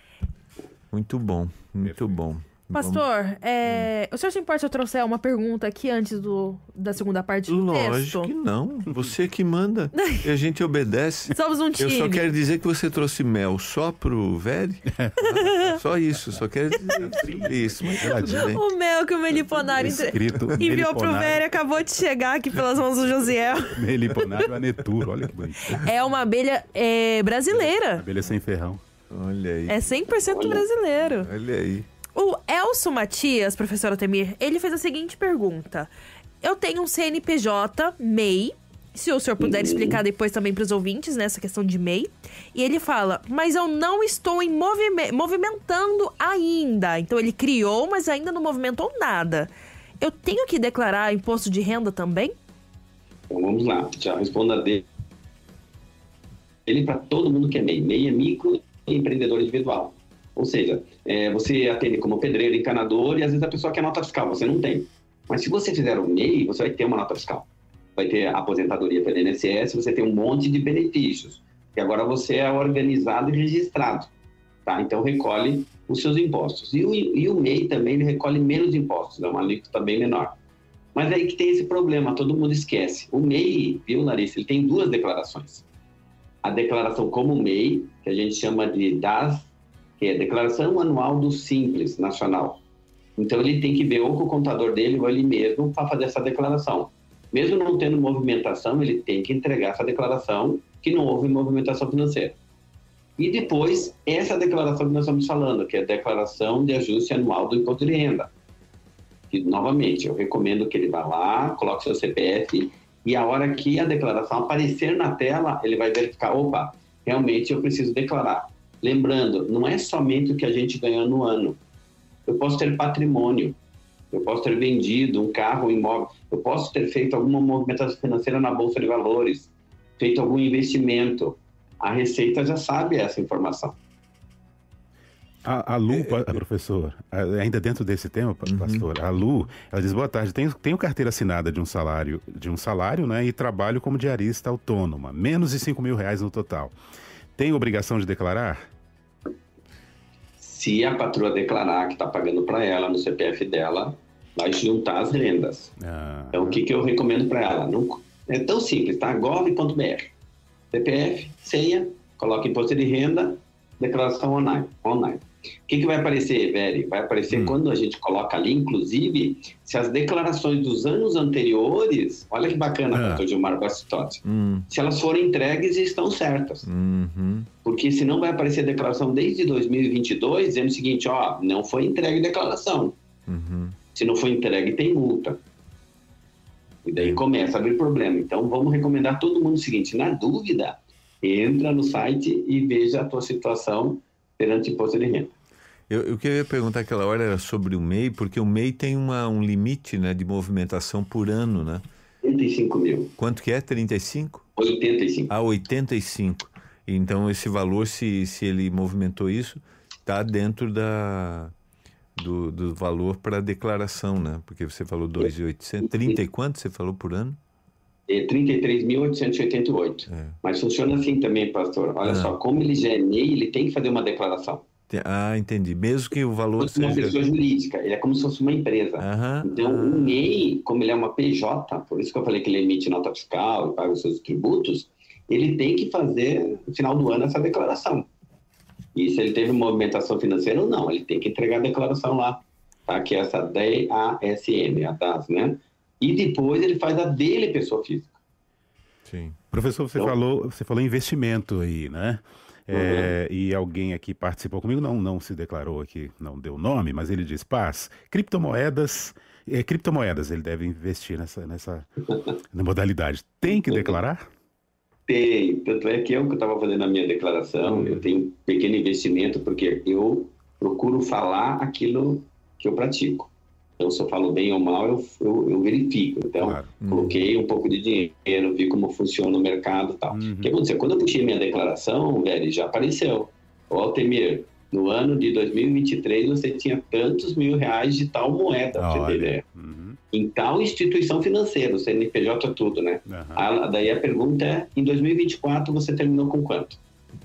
Speaker 4: Muito bom, muito bom.
Speaker 2: Pastor, é, o senhor se importa se eu trouxer uma pergunta aqui antes do, da segunda parte do texto?
Speaker 4: Lógico que não. Você que manda. E a gente obedece.
Speaker 2: Somos um
Speaker 4: Eu
Speaker 2: time.
Speaker 4: só quero dizer que você trouxe mel só pro Veri. Só isso, só quero dizer isso. Mas tá tudo bem.
Speaker 2: O mel que o Meliponário entre-
Speaker 3: Escrito
Speaker 2: enviou pro
Speaker 3: Meliponário.
Speaker 2: Vério acabou de chegar aqui pelas mãos do Josiel.
Speaker 3: Meliponário Aneturo, olha que bonito.
Speaker 2: É uma abelha é, brasileira.
Speaker 3: Abelha sem ferrão.
Speaker 4: Olha aí,
Speaker 2: É cem por cento brasileiro.
Speaker 4: olha aí.
Speaker 2: O Elcio Matias, professor Altemir, ele fez a seguinte pergunta. Eu tenho um C N P J, M E I, Se o senhor puder
Speaker 5: Uhum.
Speaker 2: explicar depois também para os ouvintes, né, essa questão de M E I. E ele fala, mas eu não estou em movime- movimentando ainda. Então ele criou, mas ainda não movimentou nada. Eu tenho que declarar imposto de renda também?
Speaker 5: Então vamos lá, já responda dele. Ele para todo mundo que é M E I. M E I é micro empreendedor individual. Ou seja, é, você atende como pedreiro, encanador, e às vezes a pessoa quer nota fiscal, você não tem. Mas se você fizer o M E I, você vai ter uma nota fiscal. Vai ter aposentadoria pelo I N S S, você tem um monte de benefícios. E agora você é organizado e registrado. Tá? Então recolhe os seus impostos. E o, e o M E I também ele recolhe menos impostos, é uma alíquota bem menor. Mas aí que tem esse problema, todo mundo esquece. O M E I, viu, Larissa, ele tem duas declarações. A declaração como M E I, que a gente chama de D A S, que é Declaração Anual do Simples Nacional. Então ele tem que ver ou com o contador dele ou ele mesmo para fazer essa declaração. Mesmo não tendo movimentação, ele tem que entregar essa declaração que não houve movimentação financeira. E depois, essa declaração que nós estamos falando, que é a Declaração de Ajuste Anual do Imposto de Renda. E, novamente, eu recomendo que ele vá lá, coloque seu C P F e a hora que a declaração aparecer na tela, ele vai verificar, opa, realmente eu preciso declarar. Lembrando, não é somente o que a gente ganhou no ano. Eu posso ter patrimônio, eu posso ter vendido um carro, um imóvel, eu posso ter feito alguma movimentação financeira na Bolsa de Valores, feito algum investimento. A Receita já sabe essa informação.
Speaker 3: A, a Lu, a, professor, ainda dentro desse tema, pastor, uhum. a Lu, ela diz, boa tarde, tenho, tenho carteira assinada de um salário, de um salário, né, e trabalho como diarista autônoma, menos de cinco mil reais no total. Tem obrigação de declarar?
Speaker 5: Se a patroa declarar que está pagando para ela no C P F dela, vai juntar as rendas. Ah. Então, o que, que eu recomendo para ela? Não, é tão simples, tá? gov ponto b r. C P F, senha, coloca imposto de renda, declaração online. online. O que, que vai aparecer, Veri? Vai aparecer hum. quando a gente coloca ali, inclusive, se as declarações dos anos anteriores, olha que bacana, ah. pastor Gilmar Bastotti, hum. se elas forem entregues, estão certas.
Speaker 4: Uhum.
Speaker 5: Porque senão vai aparecer a declaração desde dois mil e vinte e dois, dizendo o seguinte, ó, não foi entregue declaração.
Speaker 4: Uhum.
Speaker 5: Se não foi entregue, tem multa. E daí começa a abrir problema. Então, vamos recomendar a todo mundo o seguinte, na dúvida, entra no site e veja a tua situação perante imposto de renda.
Speaker 4: Eu, o que eu ia perguntar aquela hora era sobre o M E I, porque o M E I tem uma, um limite, né, de movimentação por ano, né?
Speaker 5: oitenta e cinco mil.
Speaker 4: Quanto que é? trinta e cinco?
Speaker 5: oitenta e cinco.
Speaker 4: Ah, oitenta e cinco. Então, esse valor, se, se ele movimentou isso, está dentro da, do, do valor para declaração, né? Porque você falou dois mil e oitocentos. trinta e quanto você falou por ano?
Speaker 5: É trinta e três mil oitocentos e oitenta e oito. É. Mas funciona assim também, pastor. Olha ah. só, como ele já é M E I, ele tem que fazer uma declaração.
Speaker 4: Ah, entendi. Mesmo que o valor seja...
Speaker 5: uma pessoa jurídica, ele é como se fosse uma empresa.
Speaker 4: Aham.
Speaker 5: Então, ah. o M E I, como ele é uma P J, por isso que eu falei que ele emite nota fiscal e paga os seus tributos, ele tem que fazer, no final do ano, essa declaração. E se ele teve movimentação financeira ou não, ele tem que entregar a declaração lá, tá? Que é essa D A S M, a D A S, né? E depois ele faz a dele, pessoa física.
Speaker 3: Sim. Professor, você, então, falou, você falou investimento aí, né? É, uhum. E alguém aqui participou comigo, não, não se declarou aqui, não deu nome, mas ele diz, Paz, criptomoedas, é, criptomoedas, ele deve investir nessa, nessa na modalidade. Tem que declarar?
Speaker 5: Tem, tanto é que eu que estava fazendo a minha declaração, uhum. eu tenho um pequeno investimento, porque eu procuro falar aquilo que eu pratico. Então, se eu falo bem ou mal, eu, eu, eu verifico. Então, claro. uhum. coloquei um pouco de dinheiro, vi como funciona o mercado e tal. Uhum. O que aconteceu? Quando eu puxei minha declaração, velho, já apareceu. Ô, Altemir, no ano de dois mil e vinte e três, você tinha tantos mil reais de tal moeda, pra você ter ideia. Uhum. Em tal instituição financeira, o C N P J tudo, né? Uhum. A, daí a pergunta é, em dois mil e vinte e quatro, você terminou com quanto?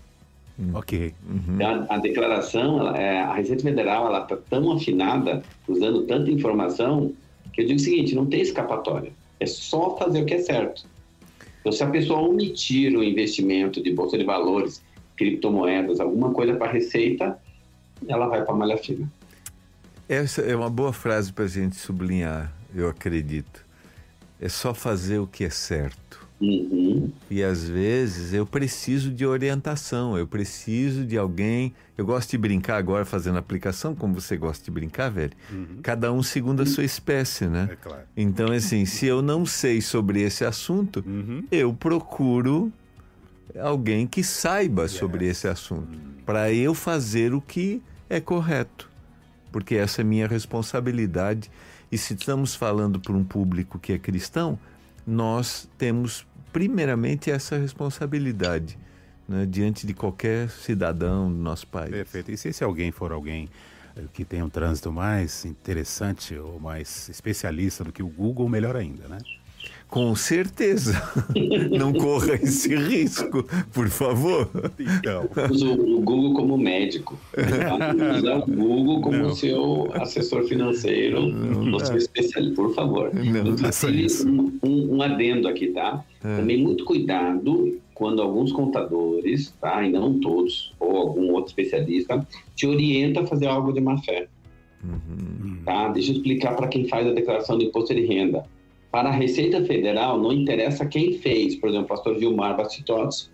Speaker 3: Ok.
Speaker 5: Uhum. A, a declaração, ela, é, a Receita Federal, ela está tão afinada, usando tanta informação, que eu digo o seguinte, não tem escapatória. É só fazer o que é certo. Então, se a pessoa omitir o investimento de bolsa de valores, criptomoedas, alguma coisa para a Receita, ela vai para a malha fina.
Speaker 4: Essa é uma boa frase para a gente sublinhar, eu acredito. é só fazer o que é certo.
Speaker 5: Uhum.
Speaker 4: E às vezes eu preciso de orientação, eu preciso de alguém. Eu gosto de brincar agora fazendo aplicação, como você gosta de brincar, velho.
Speaker 3: Uhum.
Speaker 4: Cada um segundo a sua espécie, né?
Speaker 3: É claro.
Speaker 4: Então, assim, se eu não sei sobre esse assunto,
Speaker 3: Uhum.
Speaker 4: eu procuro alguém que saiba sobre
Speaker 3: Yes.
Speaker 4: esse assunto, para eu fazer o que é correto, porque essa é minha responsabilidade. E se estamos falando para um público que é cristão, nós temos primeiramente essa responsabilidade, né, diante de qualquer cidadão do nosso país.
Speaker 3: Perfeito. E se esse alguém for alguém eh, que tem um trânsito mais interessante ou mais especialista do que o Google, melhor ainda, né?
Speaker 4: Com certeza. Não corra esse risco, por favor.
Speaker 3: Então,
Speaker 5: Usa o Google como médico. Usa o Google como
Speaker 3: Não.
Speaker 5: seu assessor financeiro, o seu especialista, por favor.
Speaker 4: Não
Speaker 3: faça
Speaker 5: Inclusive,
Speaker 3: isso.
Speaker 5: um, um, um adendo aqui, tá? Também muito cuidado quando alguns contadores, tá? E não todos, ou algum outro especialista, te orienta a fazer algo de má fé. Tá? Deixa eu explicar para quem faz a declaração do imposto de renda. Para a Receita Federal, não interessa quem fez. Por exemplo, o pastor Vilmar Bastistotti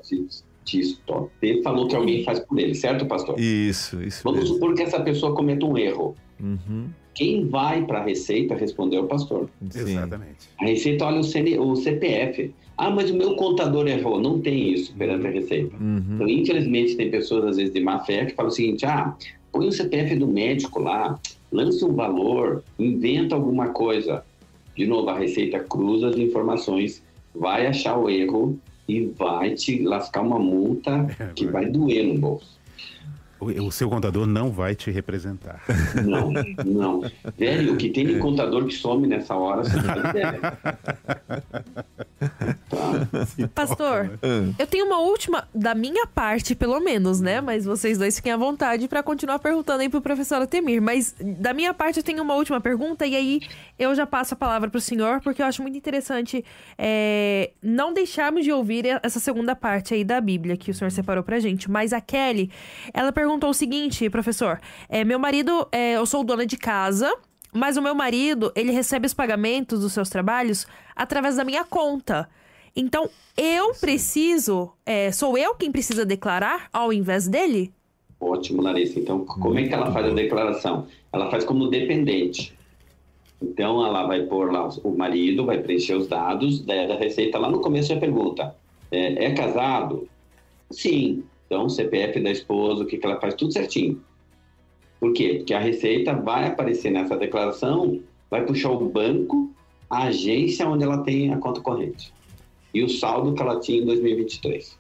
Speaker 5: falou que alguém faz por ele, certo, pastor?
Speaker 4: Isso, isso
Speaker 5: Vamos
Speaker 4: mesmo.
Speaker 5: supor que essa pessoa cometa um erro.
Speaker 4: Uhum.
Speaker 5: Quem vai para a Receita responder é o pastor.
Speaker 4: Sim.
Speaker 3: exatamente.
Speaker 5: A Receita olha o, C N, o C P F. Ah, mas o meu contador errou. Não tem isso perante a Receita.
Speaker 4: Uhum.
Speaker 5: Então, infelizmente, tem pessoas, às vezes, de má fé que falam o seguinte: ah, põe o C P F do médico lá, lance um valor, inventa alguma coisa. De novo, a Receita cruza as informações, vai achar o erro e vai te lascar uma multa que vai doer no bolso.
Speaker 3: O, o seu contador não vai te representar.
Speaker 5: Não, não. Velho, o que tem de contador que some nessa hora, você tá entendendo. Tá?
Speaker 2: Pastor, eu tenho uma última, da minha parte, pelo menos, né? Mas vocês dois fiquem à vontade para continuar perguntando aí pro professor Atemir. Mas da minha parte, eu tenho uma última pergunta e aí eu já passo a palavra pro senhor, porque eu acho muito interessante é, não deixarmos de ouvir essa segunda parte aí da Bíblia que o senhor separou pra gente. Mas a Kelly, ela perguntou o seguinte, professor: é, meu marido, é, eu sou dona de casa, mas o meu marido, ele recebe os pagamentos dos seus trabalhos através da minha conta. Então, eu preciso, é, sou eu quem precisa declarar ao invés dele?
Speaker 5: Ótimo, Larissa. Então, como é que ela faz a declaração? Ela faz como dependente. Então, ela vai pôr lá o marido, vai preencher os dados, daí a Receita lá no começo já pergunta: é, é casado? Sim. Então, C P F da esposa, o que, que ela faz, tudo certinho. Por quê? Porque a Receita vai aparecer nessa declaração, vai puxar o banco, a agência onde ela tem a conta corrente. E o saldo que ela tinha em dois mil e vinte e três.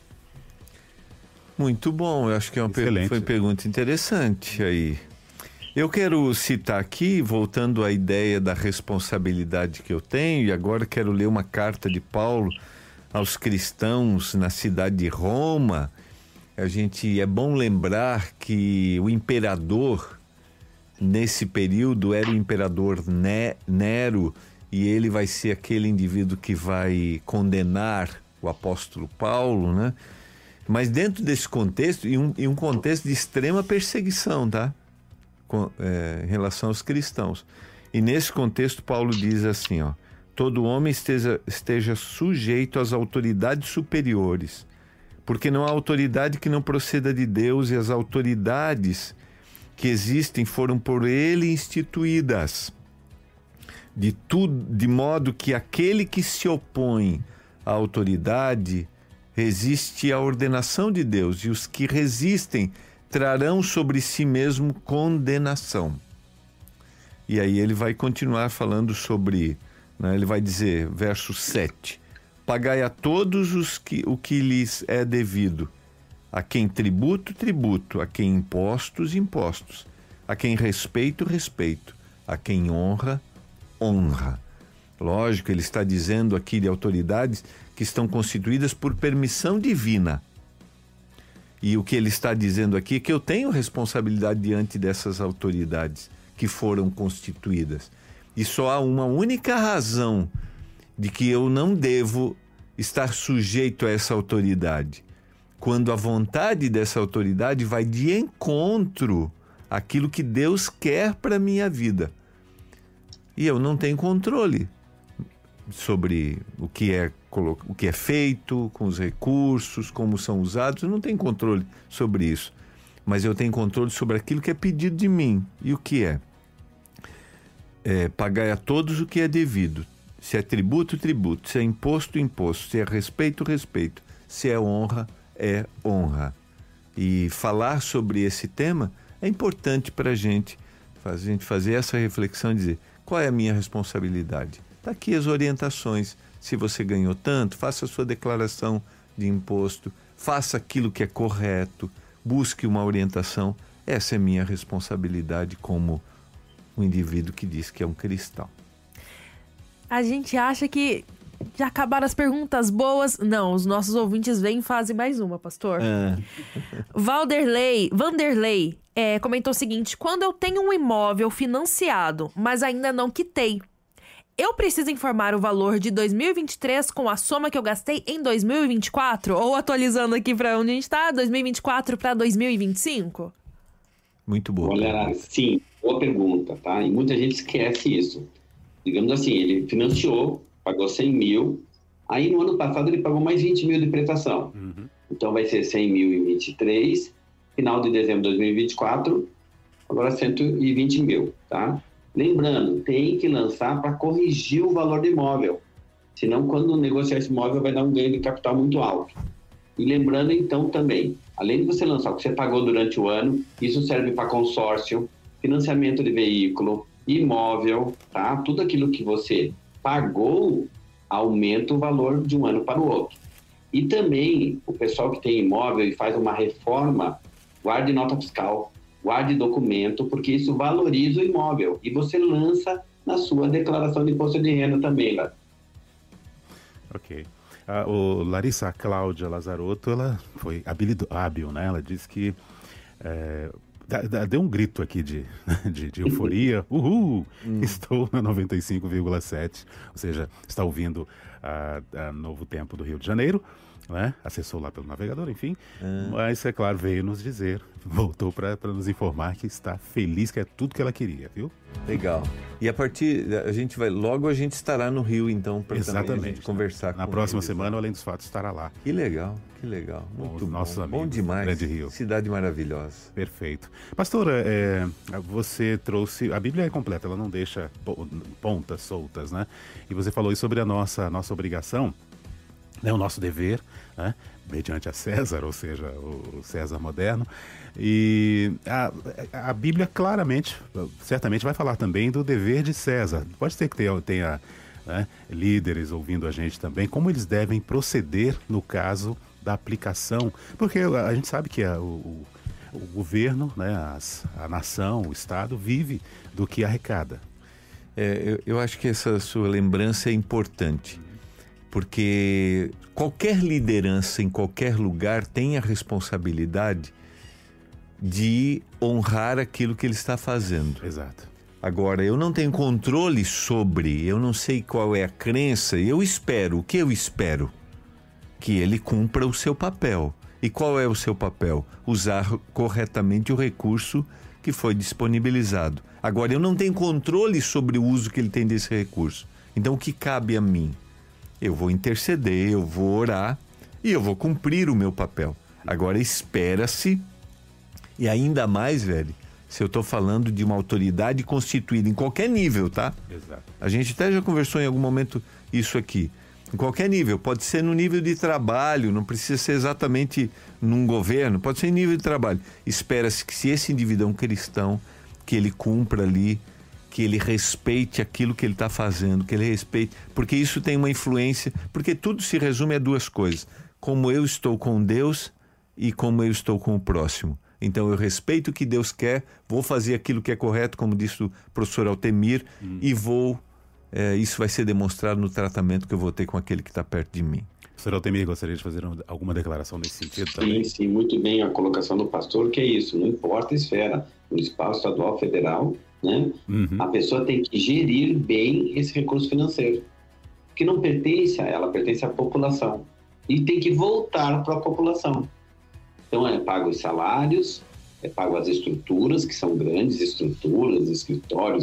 Speaker 4: Muito bom, eu acho que é uma per-
Speaker 3: Excelente.
Speaker 4: foi uma pergunta interessante aí. Eu quero citar aqui, voltando à ideia da responsabilidade que eu tenho, e agora quero ler uma carta de Paulo aos cristãos na cidade de Roma. A gente, é bom lembrar que o imperador, nesse período, era o imperador Ne- Nero, e ele vai ser aquele indivíduo que vai condenar o apóstolo Paulo, né? Mas dentro desse contexto, e um, e um contexto de extrema perseguição, tá? Com, é, em relação aos cristãos. E nesse contexto, Paulo diz assim, ó: todo homem esteja, esteja sujeito às autoridades superiores, porque não há autoridade que não proceda de Deus, e as autoridades que existem foram por ele instituídas. De, tudo, de modo que aquele que se opõe à autoridade resiste à ordenação de Deus, e os que resistem trarão sobre si mesmo condenação. E aí ele vai continuar falando sobre, né, ele vai dizer, verso sete: pagai a todos os que, o que lhes é devido, a quem tributo, tributo, a quem impostos, impostos, a quem respeito, respeito, a quem honra, honra. Lógico, ele está dizendo aqui de autoridades que estão constituídas por permissão divina. E o que ele está dizendo aqui é que eu tenho responsabilidade diante dessas autoridades que foram constituídas. E só há uma única razão de que eu não devo estar sujeito a essa autoridade: quando a vontade dessa autoridade vai de encontro àquilo que Deus quer para a minha vida. E eu não tenho controle. sobre o que é, o que é feito com os recursos, como são usados. Eu não tenho controle sobre isso, mas eu tenho controle sobre aquilo que é pedido de mim. E o que é? É pagar a todos o que é devido. Se é tributo, tributo. Se é imposto, imposto. Se é respeito, respeito. Se é honra, é honra. E falar sobre esse tema é importante para a gente, a gente fazer essa reflexão e dizer, qual é a minha responsabilidade? Está aqui as orientações. Se você ganhou tanto, faça a sua declaração de imposto, faça aquilo que é correto, busque uma orientação. Essa é a minha responsabilidade como um indivíduo que diz que é um cristão.
Speaker 2: A gente acha que já acabaram as perguntas boas. Não, os nossos ouvintes vêm e fazem mais uma, pastor.
Speaker 4: Ah.
Speaker 2: Valderlei, Vanderlei é, comentou o seguinte: quando eu tenho um imóvel financiado, mas ainda não quitei, eu preciso informar o valor de dois mil e vinte e três com a soma que eu gastei em dois mil e vinte e quatro? Ou atualizando aqui para onde a gente está, dois mil e vinte e quatro para dois mil e vinte e cinco?
Speaker 4: Muito boa.
Speaker 5: Olha, sim, boa pergunta, tá? E muita gente esquece isso. Digamos assim, ele financiou, pagou cem mil, aí no ano passado ele pagou mais vinte mil de prestação. Uhum. Então vai ser cem mil em vinte e três, final de dezembro de dois mil e vinte e quatro, agora cento e vinte mil, tá? Lembrando, tem que lançar para corrigir o valor do imóvel. Senão, quando negociar esse imóvel, vai dar um ganho de capital muito alto. E lembrando, então, também, além de você lançar o que você pagou durante o ano, isso serve para consórcio, financiamento de veículo, imóvel, tá? Tudo aquilo que você pagou aumenta o valor de um ano para o outro. E também, o pessoal que tem imóvel e faz uma reforma, guarde nota fiscal, guarde documento, porque isso valoriza o imóvel. E você lança na sua declaração de imposto de renda também, lá.
Speaker 3: Ok. A o Larissa, a Cláudia Lazarotto, ela foi habilido, hábil, né? Ela disse que é, deu um grito aqui de, de, de euforia. Uhul! Hum. Estou na noventa e cinco vírgula sete, ou seja, está ouvindo a, a Novo Tempo do Rio de Janeiro, né? Acessou lá pelo navegador, enfim. Hum. Mas, é claro, veio nos dizer, voltou para nos informar que está feliz, que é tudo que ela queria, viu?
Speaker 4: Legal. E a partir, a gente vai, logo a gente estará no Rio, então, para a gente conversar.
Speaker 3: Na
Speaker 4: com
Speaker 3: próxima
Speaker 4: eles,
Speaker 3: semana,
Speaker 4: né?
Speaker 3: o Além dos Fatos estará lá.
Speaker 4: Que legal, que legal. Muito bom.
Speaker 3: Nossos amigos,
Speaker 4: bom demais.
Speaker 3: Grande Rio.
Speaker 4: Cidade maravilhosa.
Speaker 3: Perfeito. Pastora, é, você trouxe... A Bíblia é completa, ela não deixa pontas soltas, né? E você falou aí sobre a nossa, nossa obrigação, né, o nosso dever, né, mediante a César, ou seja, o César moderno. E a, a Bíblia claramente, certamente vai falar também do dever de César. Pode ser que tenha, tenha né, líderes ouvindo a gente também, como eles devem proceder no caso da aplicação, porque a gente sabe que a, o, o governo, né, as, a nação, o Estado vive do que arrecada.
Speaker 4: É, eu, eu acho que essa sua lembrança é importante. Porque qualquer liderança em qualquer lugar tem a responsabilidade de honrar aquilo que ele está fazendo.
Speaker 3: Exato.
Speaker 4: Agora, eu não tenho controle sobre, eu não sei qual é a crença, eu espero, o que eu espero? Que ele cumpra o seu papel. E qual é o seu papel? Usar corretamente o recurso que foi disponibilizado. Agora, eu não tenho controle sobre o uso que ele tem desse recurso. Então, o que cabe a mim? Eu vou interceder, eu vou orar e eu vou cumprir o meu papel. Agora, espera-se, e ainda mais, velho, se eu estou falando de uma autoridade constituída em qualquer nível, tá?
Speaker 3: Exato.
Speaker 4: A gente até já conversou em algum momento isso aqui. Em qualquer nível, pode ser no nível de trabalho, não precisa ser exatamente num governo, pode ser em nível de trabalho. Espera-se que se esse indivíduo é um cristão, que ele cumpra ali, que ele respeite aquilo que ele está fazendo, que ele respeite, porque isso tem uma influência, porque tudo se resume a duas coisas: como eu estou com Deus e como eu estou com o próximo. Então eu respeito o que Deus quer, vou fazer aquilo que é correto, como disse o professor Altemir, hum. e vou, é, isso vai ser demonstrado no tratamento que eu vou ter com aquele que está perto de mim.
Speaker 3: Professor Altemir, gostaria de fazer alguma declaração nesse sentido
Speaker 5: sim,
Speaker 3: também?
Speaker 5: Sim, muito bem a colocação do pastor, que é isso, não importa a esfera, municipal, estadual, federal, né? Uhum. A pessoa tem que gerir bem esse recurso financeiro, que não pertence a ela, pertence à população, e tem que voltar para a população. Então é pago os salários, é pago as estruturas, que são grandes estruturas, escritórios,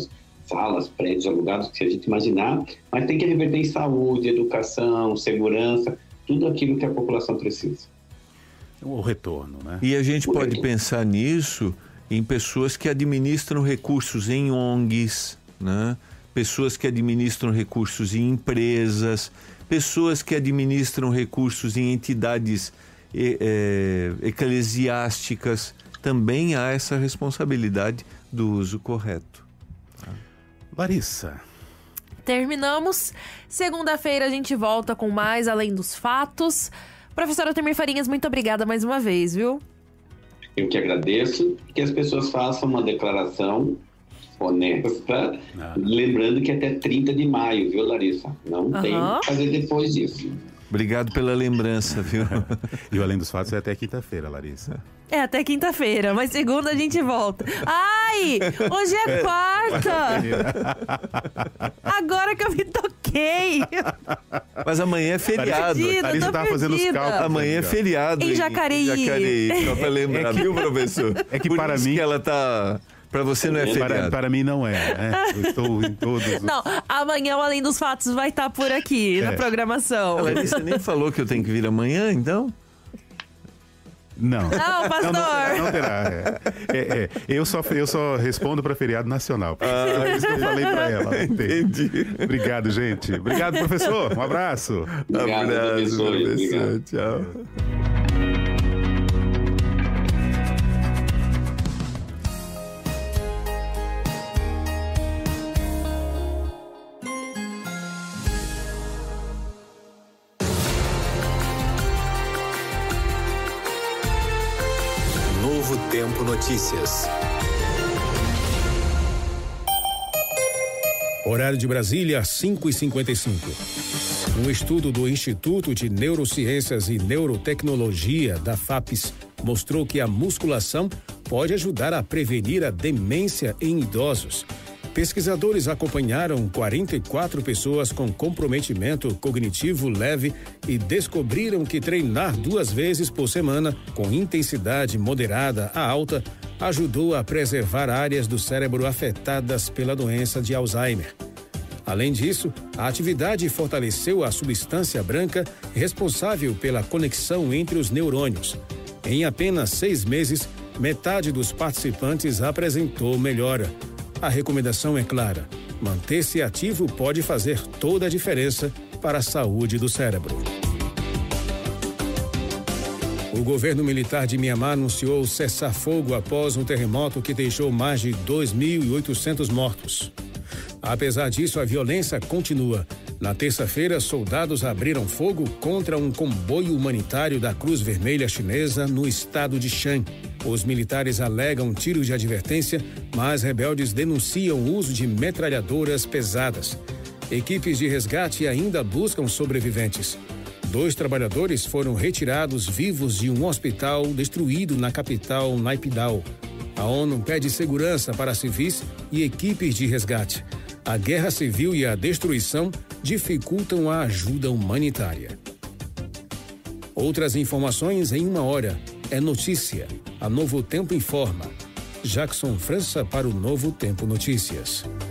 Speaker 5: salas, prédios alugados, que a gente imaginar, mas tem que reverter em saúde, educação, segurança, tudo aquilo que a população precisa.
Speaker 3: O retorno, né?
Speaker 4: E a gente pode pensar nisso em pessoas que administram recursos em O N Gs, né? Pessoas que administram recursos em empresas, pessoas que administram recursos em entidades é, eclesiásticas. Também há essa responsabilidade do uso correto.
Speaker 3: Larissa.
Speaker 2: Terminamos. Segunda-feira a gente volta com mais Além dos Fatos. Professora Altemir Farinhas, muito obrigada mais uma vez, viu?
Speaker 5: Eu que agradeço, que as pessoas façam uma declaração honesta, ah. lembrando que até trinta de maio, viu, Larissa? Não uhum. tem que fazer depois disso.
Speaker 4: Obrigado pela lembrança, viu?
Speaker 3: E o Além dos Fatos é até quinta-feira, Larissa.
Speaker 2: É, até quinta-feira, mas segunda a gente volta. Ai, hoje é quarta! Agora que eu me toquei!
Speaker 4: Mas amanhã é feriado.
Speaker 2: Perdida,
Speaker 3: Larissa tava fazendo os cálculos.
Speaker 4: Amanhã é feriado.
Speaker 2: Em Jacareí.
Speaker 4: Em Jacareí, só pra lembrar, é que, viu, professor?
Speaker 3: É que
Speaker 4: Por
Speaker 3: para
Speaker 4: isso
Speaker 3: mim...
Speaker 4: que ela tá... Para você não é feriado.
Speaker 3: Para, para mim não é, né? Eu estou em todos os...
Speaker 2: Não, amanhã o Além dos Fatos vai estar por aqui, é. na programação.
Speaker 4: A Larissa nem falou que eu tenho que vir amanhã, então?
Speaker 3: Não.
Speaker 2: Não, pastor.
Speaker 3: Não, não terá. Não terá. É, é, é. Eu, só, eu só respondo para feriado nacional. Ah, é isso que eu falei para ela.
Speaker 4: Entendi.
Speaker 3: Obrigado, gente. Obrigado, professor. Um abraço.
Speaker 5: Obrigado,
Speaker 4: abraço,
Speaker 5: professor.
Speaker 4: Obrigado. Tchau.
Speaker 6: Novo Tempo Notícias.
Speaker 7: Horário de Brasília, cinco e cinquenta e cinco. Um estudo do Instituto de Neurociências e Neurotecnologia, da FAPES, mostrou que a musculação pode ajudar a prevenir a demência em idosos. Pesquisadores acompanharam quarenta e quatro pessoas com comprometimento cognitivo leve e descobriram que treinar duas vezes por semana, com intensidade moderada a alta, ajudou a preservar áreas do cérebro afetadas pela doença de Alzheimer. Além disso, a atividade fortaleceu a substância branca responsável pela conexão entre os neurônios. Em apenas seis meses, metade dos participantes apresentou melhora. A recomendação é clara: manter-se ativo pode fazer toda a diferença para a saúde do cérebro. O governo militar de Mianmar anunciou cessar fogo após um terremoto que deixou mais de dois mil e oitocentos mortos. Apesar disso, a violência continua. Na terça-feira, soldados abriram fogo contra um comboio humanitário da Cruz Vermelha Chinesa no estado de Shan. Os militares alegam tiros de advertência, mas rebeldes denunciam o uso de metralhadoras pesadas. Equipes de resgate ainda buscam sobreviventes. Dois trabalhadores foram retirados vivos de um hospital destruído na capital Naypyidaw. A ONU pede segurança para civis e equipes de resgate. A guerra civil e a destruição dificultam a ajuda humanitária. Outras informações em uma hora. É notícia. A Novo Tempo informa. Jackson França para o Novo Tempo Notícias.